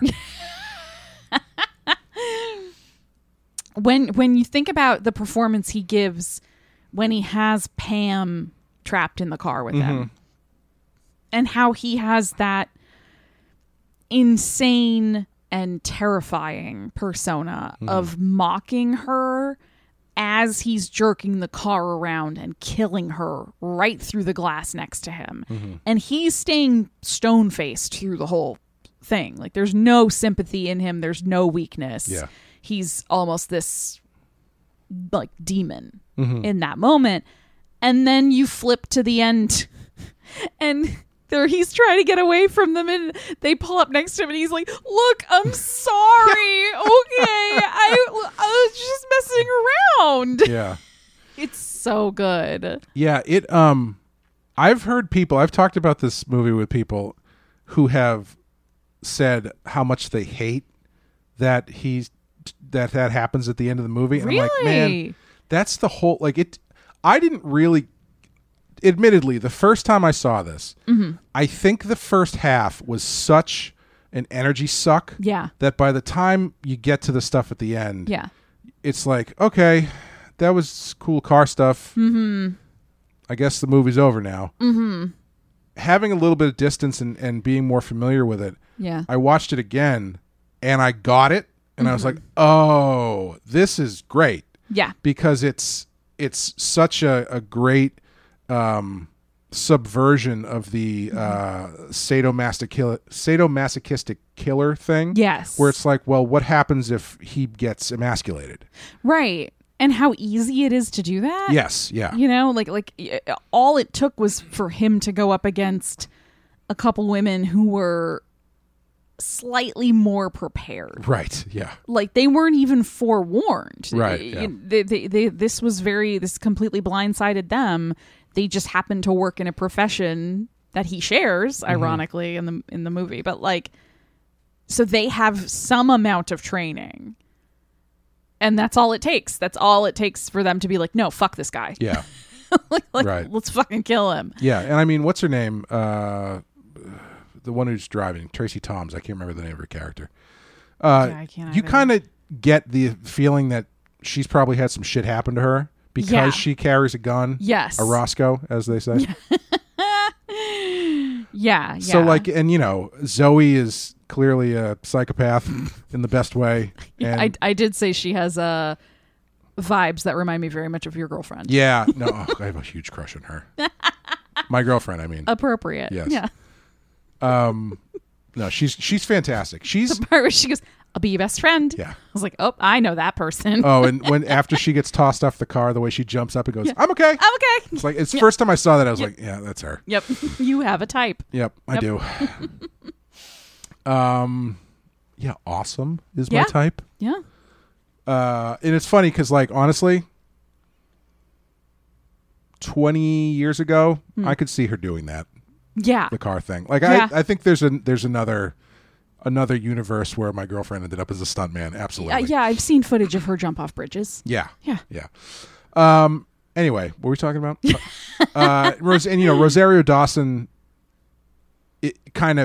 When you think about the performance he gives when he has Pam trapped in the car with him, and how he has that insane and terrifying persona of mocking her as he's jerking the car around and killing her right through the glass next to him. And he's staying stone-faced through the whole thing. Like, there's no sympathy in him. There's no weakness.
Yeah.
He's almost this like demon in that moment. And then you flip to the end and he's trying to get away from them and they pull up next to him and he's like, look, I'm sorry. Okay. I was just messing around.
Yeah.
It's so good.
Yeah. I've talked about this movie with people who have said how much they hate that that happens at the end of the movie. And
Really?
I'm like, man, that's the whole, like, it, I didn't really, admittedly, the first time I saw this, I think the first half was such an energy suck that by the time you get to the stuff at the end, it's like, okay, that was cool car stuff. I guess the movie's over now. Having a little bit of distance and being more familiar with it, I watched it again and I got it. And I was like, oh, this is great.
Yeah.
Because it's such a great subversion of the sadomasochistic killer thing.
Yes.
Where it's like, well, what happens if he gets emasculated?
Right. And how easy it is to do that.
Yes. Yeah.
You know, like all it took was for him to go up against a couple women who were slightly more prepared.
Right. Yeah.
Like they weren't even forewarned.
Right. Yeah.
This completely blindsided them. They just happened to work in a profession that he shares, ironically, in the movie. But like, so they have some amount of training. And that's all it takes. That's all it takes for them to be like, no, fuck this guy.
Yeah.
like
right.
Let's fucking kill him.
Yeah. And I mean, what's her name? the one who's driving, Tracy Toms. I can't remember the name of her character.
I can't
You
either.
kind of get the feeling that she's probably had some shit happen to her because
Yeah.
she carries a gun.
Yes.
A Roscoe, as they say.
Yeah.
So like, and Zoe is clearly a psychopath in the best way. And
I did say she has vibes that remind me very much of your girlfriend.
yeah, no, I have a huge crush on her. My girlfriend, I mean.
Appropriate.
Yes.
Yeah.
No, she's fantastic. She's
The part where she goes, "I'll be your best friend."
yeah.
I was like, "Oh, I know that person."
Oh, and when after she gets tossed off the car, the way she jumps up and goes, "I'm okay."
I'm okay.
It's like it's the first time I saw that I was like, yeah, that's her.
Yep. You have a type.
Yep, I
Yep.
do. Yeah, awesome is my
Yeah.
type.
Yeah.
And it's funny because, like, honestly, 20 years ago, I could see her doing that,
Yeah.
the car thing. Like,
Yeah.
I think there's another universe where my girlfriend ended up as a stuntman. Absolutely.
Yeah. I've seen footage of her jump off bridges.
Yeah.
Yeah.
Yeah. Anyway, what were we talking about? Rosario Dawson, it kind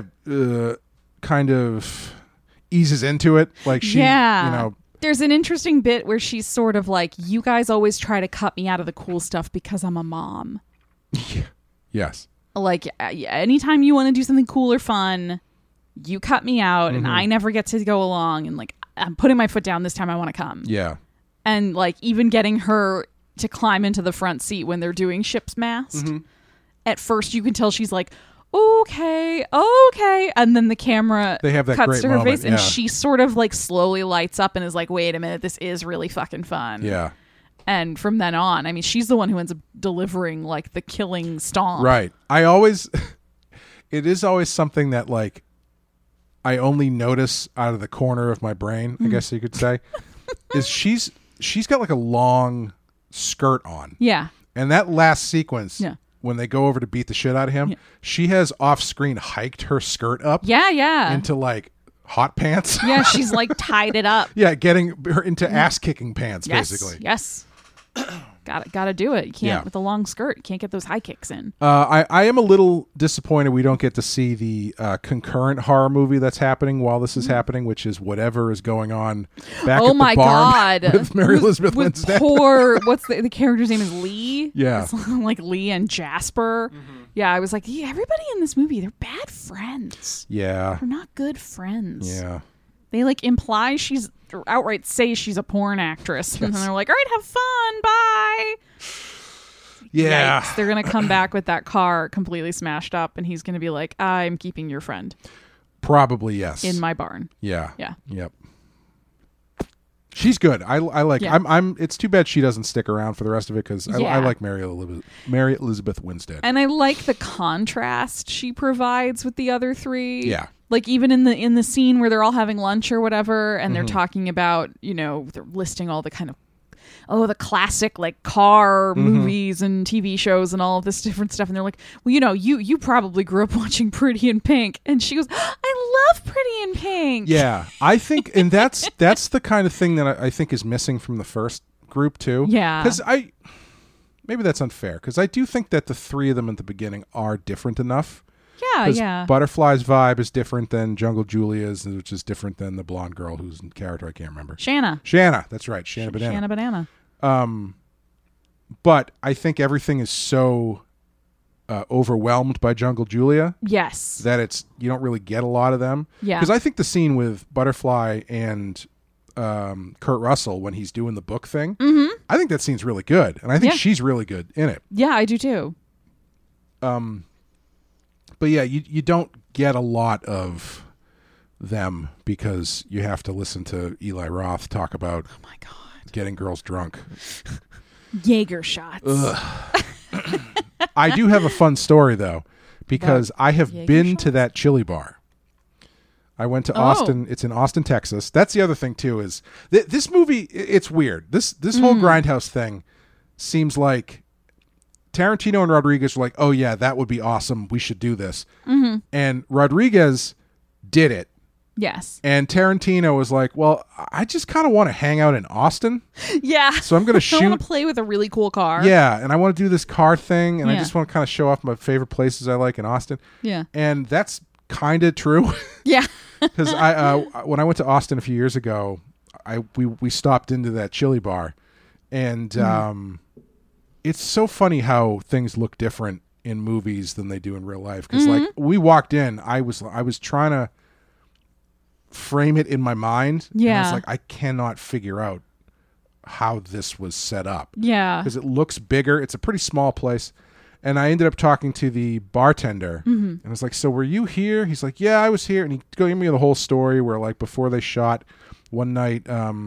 of eases into it. Like she,
Yeah. There's an interesting bit where she's sort of like, "You guys always try to cut me out of the cool stuff because I'm a mom."
yes.
Like, anytime you want to do something cool or fun, you cut me out, and I never get to go along. And like, I'm putting my foot down this time. I want to come.
Yeah.
And like, even getting her to climb into the front seat when they're doing Ship's Mast. At first, you can tell she's like, okay, and then the camera
They have that
cuts
great
to her
moment,
face, and
yeah.
she sort of like slowly lights up and is like, "Wait a minute, this is really fucking fun."
Yeah.
And from then on, I mean, she's the one who ends up delivering like the killing stomp.
Right. It is always something that, like, I only notice out of the corner of my brain, I guess you could say, is she's got like a long skirt on.
Yeah.
And that last sequence,
Yeah.
when they go over to beat the shit out of him, she has off screen hiked her skirt up
Yeah.
into like hot pants.
Yeah, she's like tied it up.
Yeah, getting her into ass kicking pants,
Yes.
basically.
Yes. Gotta do it. You can't
Yeah.
with a long skirt. You can't get those high kicks in.
I am a little disappointed we don't get to see the concurrent horror movie that's happening while this is happening, which is whatever is going on back
Oh
at
my
the barn
God.
with Mary Elizabeth
With
Winstead.
poor, what's the character's name is Lee?
Yeah.
It's like Lee and Jasper. Yeah, I was like, yeah, everybody in this movie, they're bad friends.
Yeah.
They're not good friends.
Yeah.
They like imply she's, or outright say she's a porn actress. And then they're like, all right, have fun. Bye.
Yeah.
Yikes. They're going to come back with that car completely smashed up. And he's going to be like, I'm keeping your friend
Probably yes.
in my barn.
Yeah.
Yeah.
Yep. She's good. I like.
Yeah.
I'm. It's too bad she doesn't stick around for the rest of it because I
Yeah.
like Mary Elizabeth Winstead.
And I like the contrast she provides with the other three.
Yeah.
Like even in the scene where they're all having lunch or whatever, and
Mm-hmm.
they're talking about, they're listing all the kind of the classic like car
Mm-hmm.
movies and TV shows and all of this different stuff, and they're like, well, you probably grew up watching Pretty in Pink, and she goes, I love Pretty in Pink.
Yeah, I think, and that's the kind of thing that I think is missing from the first group too.
Yeah.
because maybe that's unfair because I do think that the three of them at the beginning are different enough.
Yeah,
'Cause
yeah.
Butterfly's vibe is different than Jungle Julia's, which is different than the blonde girl whose character I can't remember.
Shanna.
Shanna, that's right, Shanna Banana.
Shanna Banana.
But I think everything is so overwhelmed by Jungle Julia
Yes.
that you don't really get a lot of them.
Yeah.
Because I think the scene with Butterfly and Kurt Russell when he's doing the book thing, I think that scene's really good, and I think
Yeah.
she's really good in it.
Yeah, I do too.
But yeah, you don't get a lot of them because you have to listen to Eli Roth talk about
Oh my God.
getting girls drunk.
Jaeger shots.
I do have a fun story though, because I have
Jaeger
been
shots?
to that chili bar. I went to Austin. It's in Austin, Texas. That's the other thing too. Is this movie? It's weird. This whole Grindhouse thing seems like Tarantino and Rodriguez were like, "Oh yeah, that would be awesome. We should do this." And Rodriguez did it,
Yes.
and Tarantino was like, "Well, I just kind of want to hang out in Austin,
Yeah.
so I'm going to
I want
shoot."
to play with a really cool car.
Yeah, and I want to do this car thing, and I
Yeah.
just want to kind of show off my favorite places I like in Austin.
Yeah.
And that's kind of true.
Yeah.
Because when I went to Austin a few years ago, we stopped into that chili bar, and it's so funny how things look different in movies than they do in real life. Because like we walked in, I was trying to frame it in my mind.
Yeah.
And I was like, I cannot figure out how this was set up.
Yeah.
Because it looks bigger. It's a pretty small place. And I ended up talking to the bartender, and I was like, "So were you here?" He's like, "Yeah, I was here." And he gave me the whole story where, like, before they shot one night,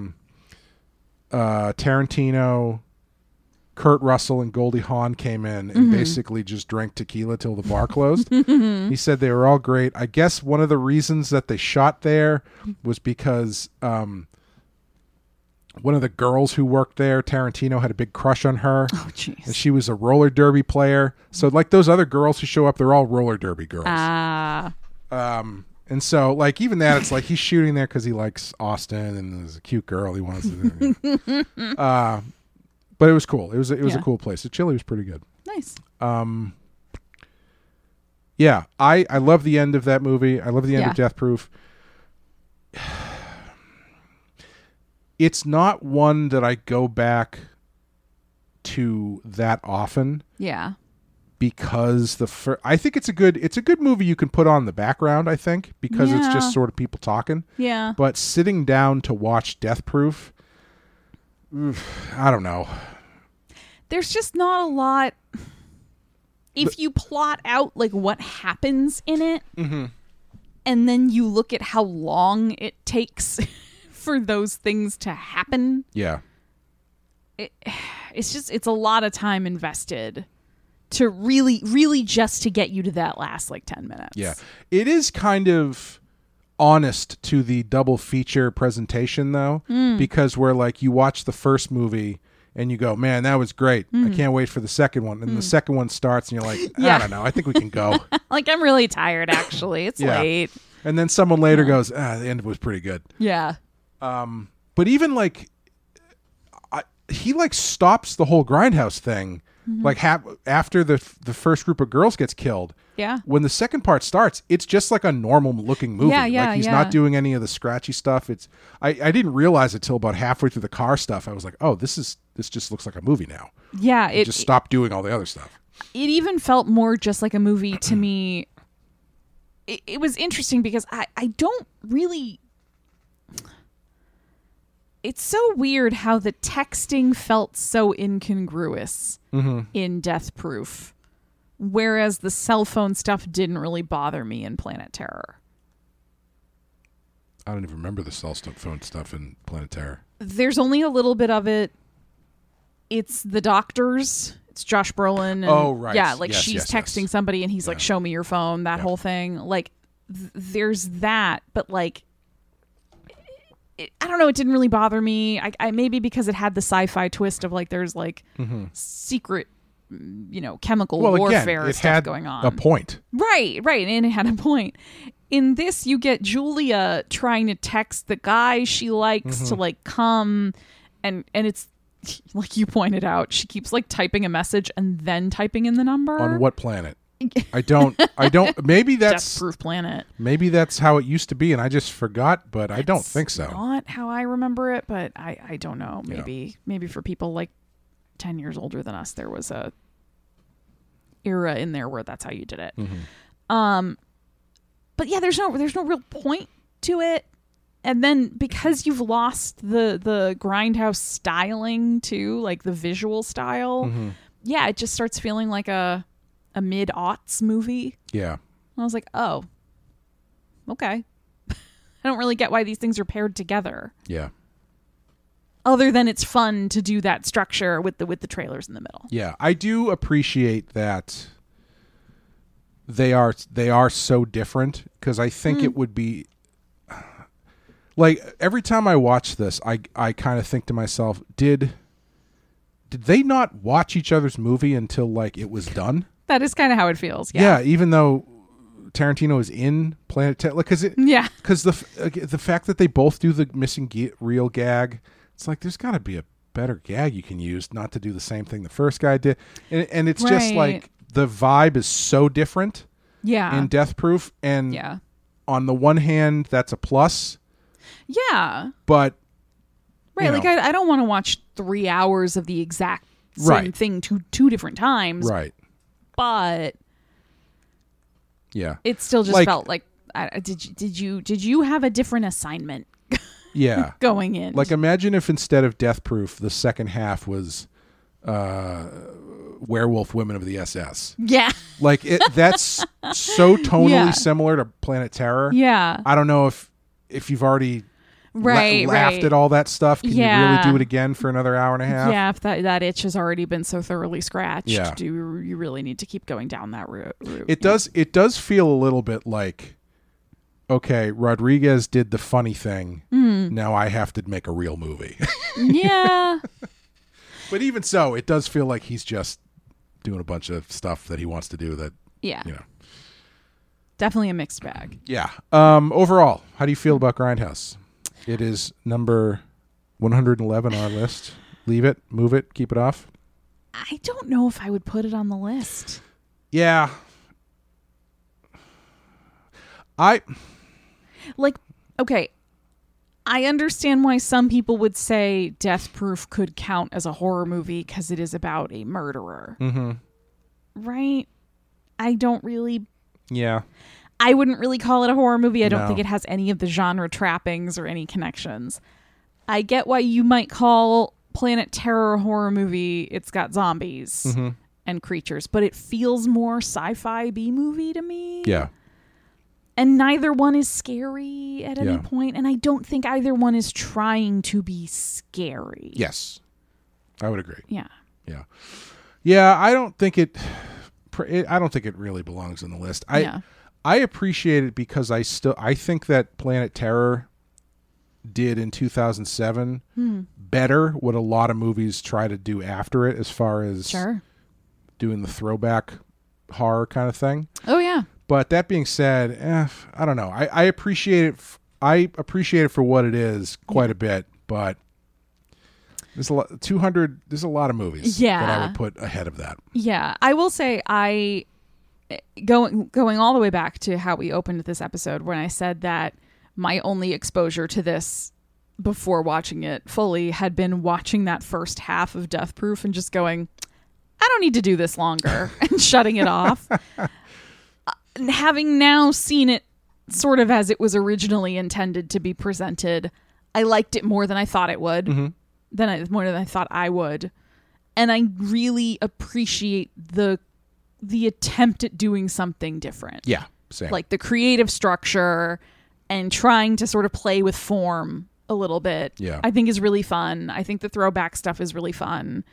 Tarantino, Kurt Russell, and Goldie Hawn came in and basically just drank tequila till the bar closed. He said they were all great. I guess one of the reasons that they shot there was because one of the girls who worked there, Tarantino, had a big crush on her.
Oh, jeez.
And she was a roller derby player. So, like, those other girls who show up, they're all roller derby girls.
Ah.
And so, like, even that, it's like he's shooting there because he likes Austin and there's a cute girl he wants to. But it was cool. It was a cool place. The chili was pretty good.
Nice.
Yeah, I love the end of that movie. I love the end of Death Proof. It's not one that I go back to that often.
Yeah.
Because I think it's a good movie you can put on in the background, I think, because it's just sort of people talking.
Yeah.
But sitting down to watch Death Proof, I don't know.
There's just not a lot. If you plot out like what happens in it, and then you look at how long it takes for those things to happen.
Yeah.
It's a lot of time invested to really just to get you to that last like 10 minutes.
Yeah. It is kind of honest to the double feature presentation though, because where like you watch the first movie and you go, man, that was great. I can't wait for the second one. And the second one starts and you're like, I don't know. I think we can go.
Like, I'm really tired actually. It's late.
And then someone later goes, the end was pretty good.
Yeah.
But even like, he like stops the whole Grindhouse thing, like after the first group of girls gets killed.
Yeah.
When the second part starts, it's just like a normal looking movie.
Yeah,
like he's not doing any of the scratchy stuff. I didn't realize it till about halfway through the car stuff. I was like, oh, this just looks like a movie now.
Yeah.
It just stopped doing all the other stuff.
It even felt more just like a movie to me. It was interesting because I don't really. It's so weird how the texting felt so incongruous in Death Proof, whereas the cell phone stuff didn't really bother me in Planet Terror.
I don't even remember the cell phone stuff in Planet Terror.
There's only a little bit of it. It's the doctors. It's Josh Brolin. And,
oh, right.
Yeah, like she's texting somebody and he's like, show me your phone, that whole thing. Like, there's that, but like, I don't know. It didn't really bother me. I maybe because it had the sci-fi twist of like there's like secret, chemical warfare stuff going on.
A point,
right, and it had a point. In this, you get Julia trying to text the guy she likes to like come, and it's like you pointed out, she keeps like typing a message and then typing in the number.
On what planet? I don't maybe that's
Death Proof planet.
Maybe that's how it used to be and I just forgot, but I don't think so.
Not how I remember it, but I don't know. Maybe for people like 10 years older than us, there was a era in there where that's how you did it. But yeah, there's no real point to it. And then because you've lost the Grindhouse styling too, like the visual style, it just starts feeling like a mid-aughts movie.
Yeah.
I was like, oh, okay. I don't really get why these things are paired together.
Yeah.
Other than it's fun to do that structure with the trailers in the middle.
Yeah, I do appreciate that they are so different, because I think it would be like every time I watch this, I kind of think to myself, did they not watch each other's movie until like it was done? That
is kind of how it feels.
Yeah, even though Tarantino is in Planet Terror, because the fact that they both do the missing reel gag, it's like there's got to be a better gag you can use not to do the same thing the first guy did, and it's just like the vibe is so different
Yeah.
in Death Proof, and
Yeah.
on the one hand, that's a plus,
Yeah.
but
Right.
you
Like,
know.
I don't want to watch 3 hours of the exact same
Right.
thing two different times.
right,
But
yeah,
it still just
Like-
felt like, did you have a different assignment
yeah.
going in?
Like, imagine if instead of Death Proof, the second half was Werewolf Women of the SS.
yeah.
Like, that's so tonally
Yeah.
similar to Planet Terror.
Yeah.
I don't know if you've already
Right.
laughed
right.
at all that stuff. Can you
Yeah.
really do it again for another hour and a half?
Yeah, if that itch has already been so thoroughly scratched,
Yeah.
do you really need to keep going down that route?
It does feel a little bit like, okay, Rodriguez did the funny thing. Now I have to make a real movie.
Yeah.
But even so, it does feel like he's just doing a bunch of stuff that he wants to do that,
Yeah.
you know.
Definitely a mixed bag.
Yeah. Overall, how do you feel about Grindhouse? It is number 111 on our list. Leave it, move it, keep it off.
I don't know if I would put it on the list.
Yeah.
Like, okay, I understand why some people would say Death Proof could count as a horror movie because it is about a murderer.
Mm-hmm.
Right? I don't really...
Yeah.
I wouldn't really call it a horror movie. I don't
No.
think it has any of the genre trappings or any connections. I get why you might call Planet Terror a horror movie. It's got zombies
Mm-hmm.
and creatures, but it feels more sci-fi B-movie to me.
Yeah.
And neither one is scary at any
Yeah.
point, and I don't think either one is trying to be scary.
Yes. I would agree.
Yeah.
Yeah. Yeah, I don't think it really belongs on the list. I appreciate it because I think that Planet Terror did in 2007 better what a lot of movies try to do after it, as far as
Sure.
doing the throwback horror kind of thing.
Oh, yeah.
But that being said, I don't know. I appreciate it. I appreciate it for what it is quite a bit, but there's a lot. 200. There's a lot of movies that I would put ahead of that.
Yeah. I will say going all the way back to how we opened this episode when I said that my only exposure to this before watching it fully had been watching that first half of Death Proof and just going, I don't need to do this longer and shutting it off. And having now seen it sort of as it was originally intended to be presented, I liked it more than I thought it would, more than I thought I would. And I really appreciate the attempt at doing something different.
Yeah, same.
Like the creative structure and trying to sort of play with form a little bit.
Yeah.
I think is really fun. I think the throwback stuff is really fun.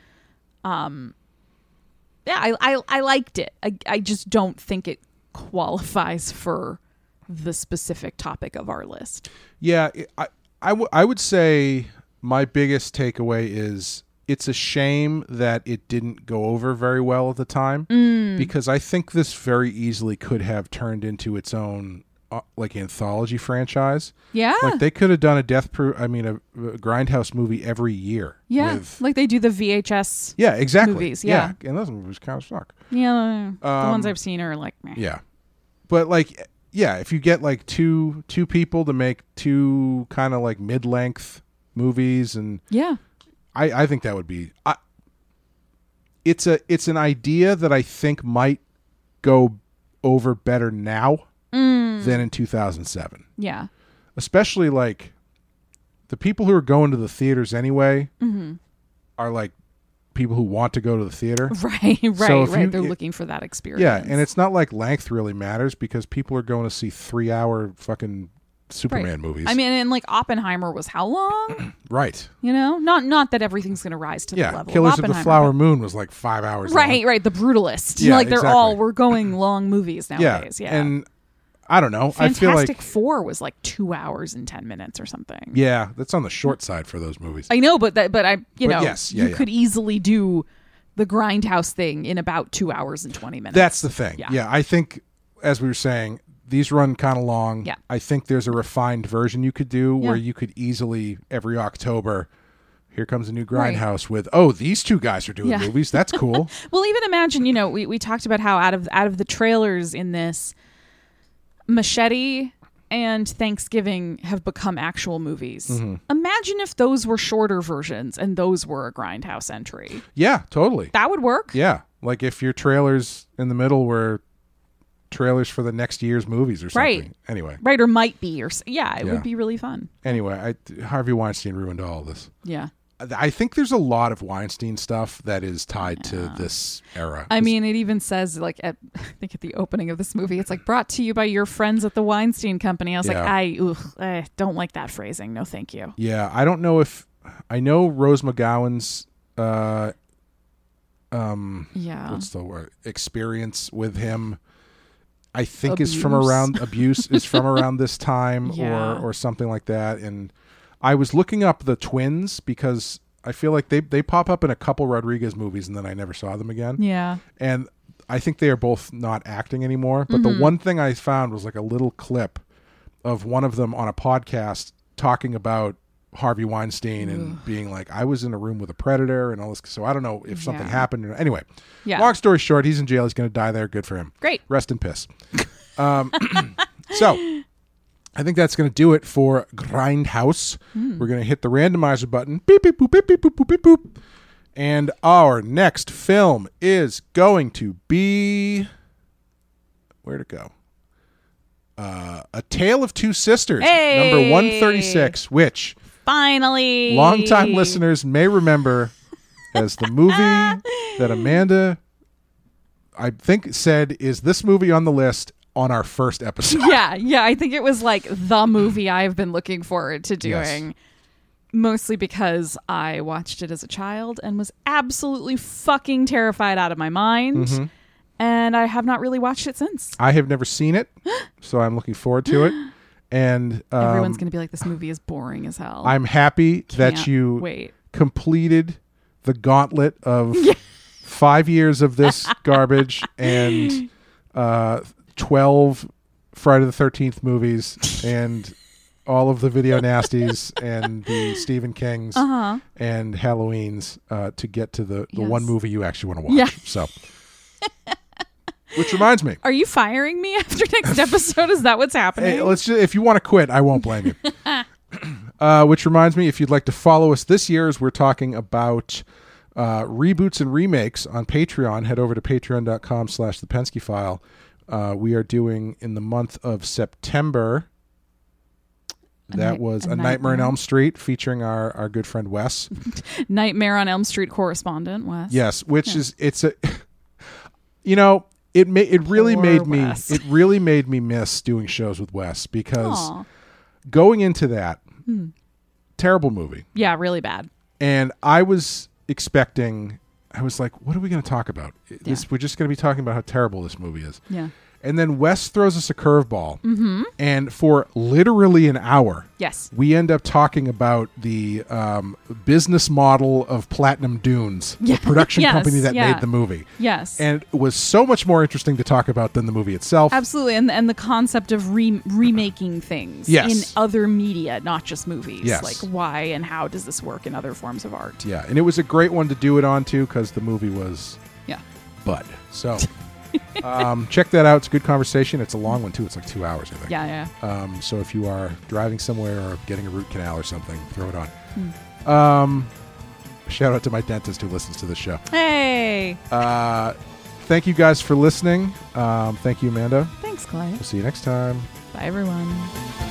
Yeah, I liked it. I just don't think it qualifies for the specific topic of our list.
Yeah, I would say my biggest takeaway is it's a shame that it didn't go over very well at the time, because I think this very easily could have turned into its own like anthology franchise.
Yeah.
Like they could have done a Grindhouse movie every year.
Yeah.
with,
Like they do the VHS.
yeah, exactly.
movies, yeah.
And those movies kind of suck.
Yeah. The ones I've seen are like, meh.
Yeah. But like, yeah, if you get like two people to make two kind of like mid-length movies, and
Yeah.
I think that would be it's an idea that I think might go over better now than in 2007.
Yeah.
Especially like the people who are going to the theaters anyway are like people who want to go to the theater.
Right.
So if
They're looking for that experience.
Yeah, and it's not like length really matters because people are going to see 3-hour fucking Superman movies.
I mean, and like Oppenheimer was how long?
Right.
You know, not that everything's going to rise to the
Yeah,
level
Killers
of
of the
Oppenheimer.
Flower Moon was like 5 hours long.
Right. The Brutalist.
Yeah,
like they're all
exactly.
we're going long movies nowadays. Yeah.
And I don't know.
Fantastic
I feel like
Four was like 2 hours and 10 minutes or something.
yeah, that's on the short side for those movies.
I know, but
yes, yeah,
you
yeah.
could easily do the Grindhouse thing in about 2 hours and 20 minutes.
That's the thing.
Yeah.
Yeah, I think as we were saying, these run kind of long.
Yeah.
I think there's a refined version you could do where
Yeah.
you could easily every October here comes a new
Right.
Grindhouse with, these two guys are doing
Yeah.
movies. That's cool.
Well, even imagine, we talked about how out of the trailers in this, Machete and Thanksgiving have become actual movies.
Mm-hmm.
Imagine if those were shorter versions and those were a Grindhouse entry.
Yeah, totally.
That would work.
Yeah, like if your trailers in the middle were trailers for the next year's movies or something.
Right.
Anyway,
Right, or might be, it
Yeah.
would be really fun.
Harvey Weinstein ruined all of this.
Yeah.
I think there's a lot of Weinstein stuff that is tied to this era.
I mean, it even says, like, I think at the opening of this movie, it's like, brought to you by your friends at the Weinstein Company. I was
Yeah.
I don't like that phrasing. No, thank you.
Yeah, I don't know if I know Rose McGowan's
Yeah.
what's the word, experience with him. I think is
Abuse.
from around this time
Yeah.
or something like that. And I was looking up the twins because I feel like they pop up in a couple Rodriguez movies and then I never saw them again.
Yeah.
And I think they are both not acting anymore. But
Mm-hmm.
the one thing I found was like a little clip of one of them on a podcast talking about Harvey Weinstein and being like, I was in a room with a predator and all this. So I don't know if something
Yeah.
happened. Anyway,
Yeah.
long story short, he's in jail. He's going to die there. Good for him.
Great.
Rest in piss. So I think that's going to do it for Grindhouse. We're going to hit the randomizer button. Beep, beep, boop, beep, beep, boop, boop, beep, boop. And our next film is going to be... Where'd it go? A Tale of Two Sisters,
Hey!
number 136, which
Finally.
longtime listeners may remember as the movie that Amanda, I think, said, is this movie on the list on our first episode.
Yeah. I think it was like the movie I've been looking forward to doing.
Yes.
Mostly because I watched it as a child and was absolutely fucking terrified out of my mind.
Mm-hmm.
And I have not really watched it since.
I have never seen it, so I'm looking forward to it. And
Everyone's going to be like, this movie is boring as hell.
I'm happy that
Can't
you
wait.
completed the gauntlet of 5 years of this garbage and 12 Friday the 13th movies and all of the video nasties and the Stephen Kings and Halloweens to get to the
Yes.
one movie you actually want to watch.
Yeah.
So, which reminds me.
Are you firing me after next episode? Is that what's happening?
Hey, if you want to quit, I won't blame you. Which reminds me, if you'd like to follow us this year as we're talking about reboots and remakes on Patreon, head over to patreon.com/The Penske File. We are doing in the month of September. That was A Nightmare on Elm Street featuring our good friend Wes.
Nightmare on Elm Street correspondent, Wes.
Yes, which is it's a it really
Poor
made me
Wes.
it really made me miss doing shows with Wes because
Aw.
going into that terrible movie.
Yeah, really bad.
And I was expecting, I was like, what are we going to talk about? We're just going to be talking about how terrible this movie is.
Yeah.
And then Wes throws us a curveball. Mm-hmm. And for literally an hour,
Yes.
we end up talking about the business model of Platinum Dunes, the production
Yes,
company that
yeah.
made the movie.
Yes.
And it was so much more interesting to talk about than the movie itself.
Absolutely. And the concept of remaking things
Yes.
in other media, not just movies.
Yes.
Like, why and how does this work in other forms of art?
Yeah, and it was a great one to do it on, too, because the movie was
Yeah.
Bud. So check that out. It's a good conversation. It's a long one, too. It's like 2 hours, I think.
Yeah.
So if you are driving somewhere or getting a root canal or something, throw it on. Shout out to my dentist who listens to this show.
Hey.
Thank you guys for listening. Thank you, Amanda.
Thanks, Clay.
We'll see you next time.
Bye, everyone.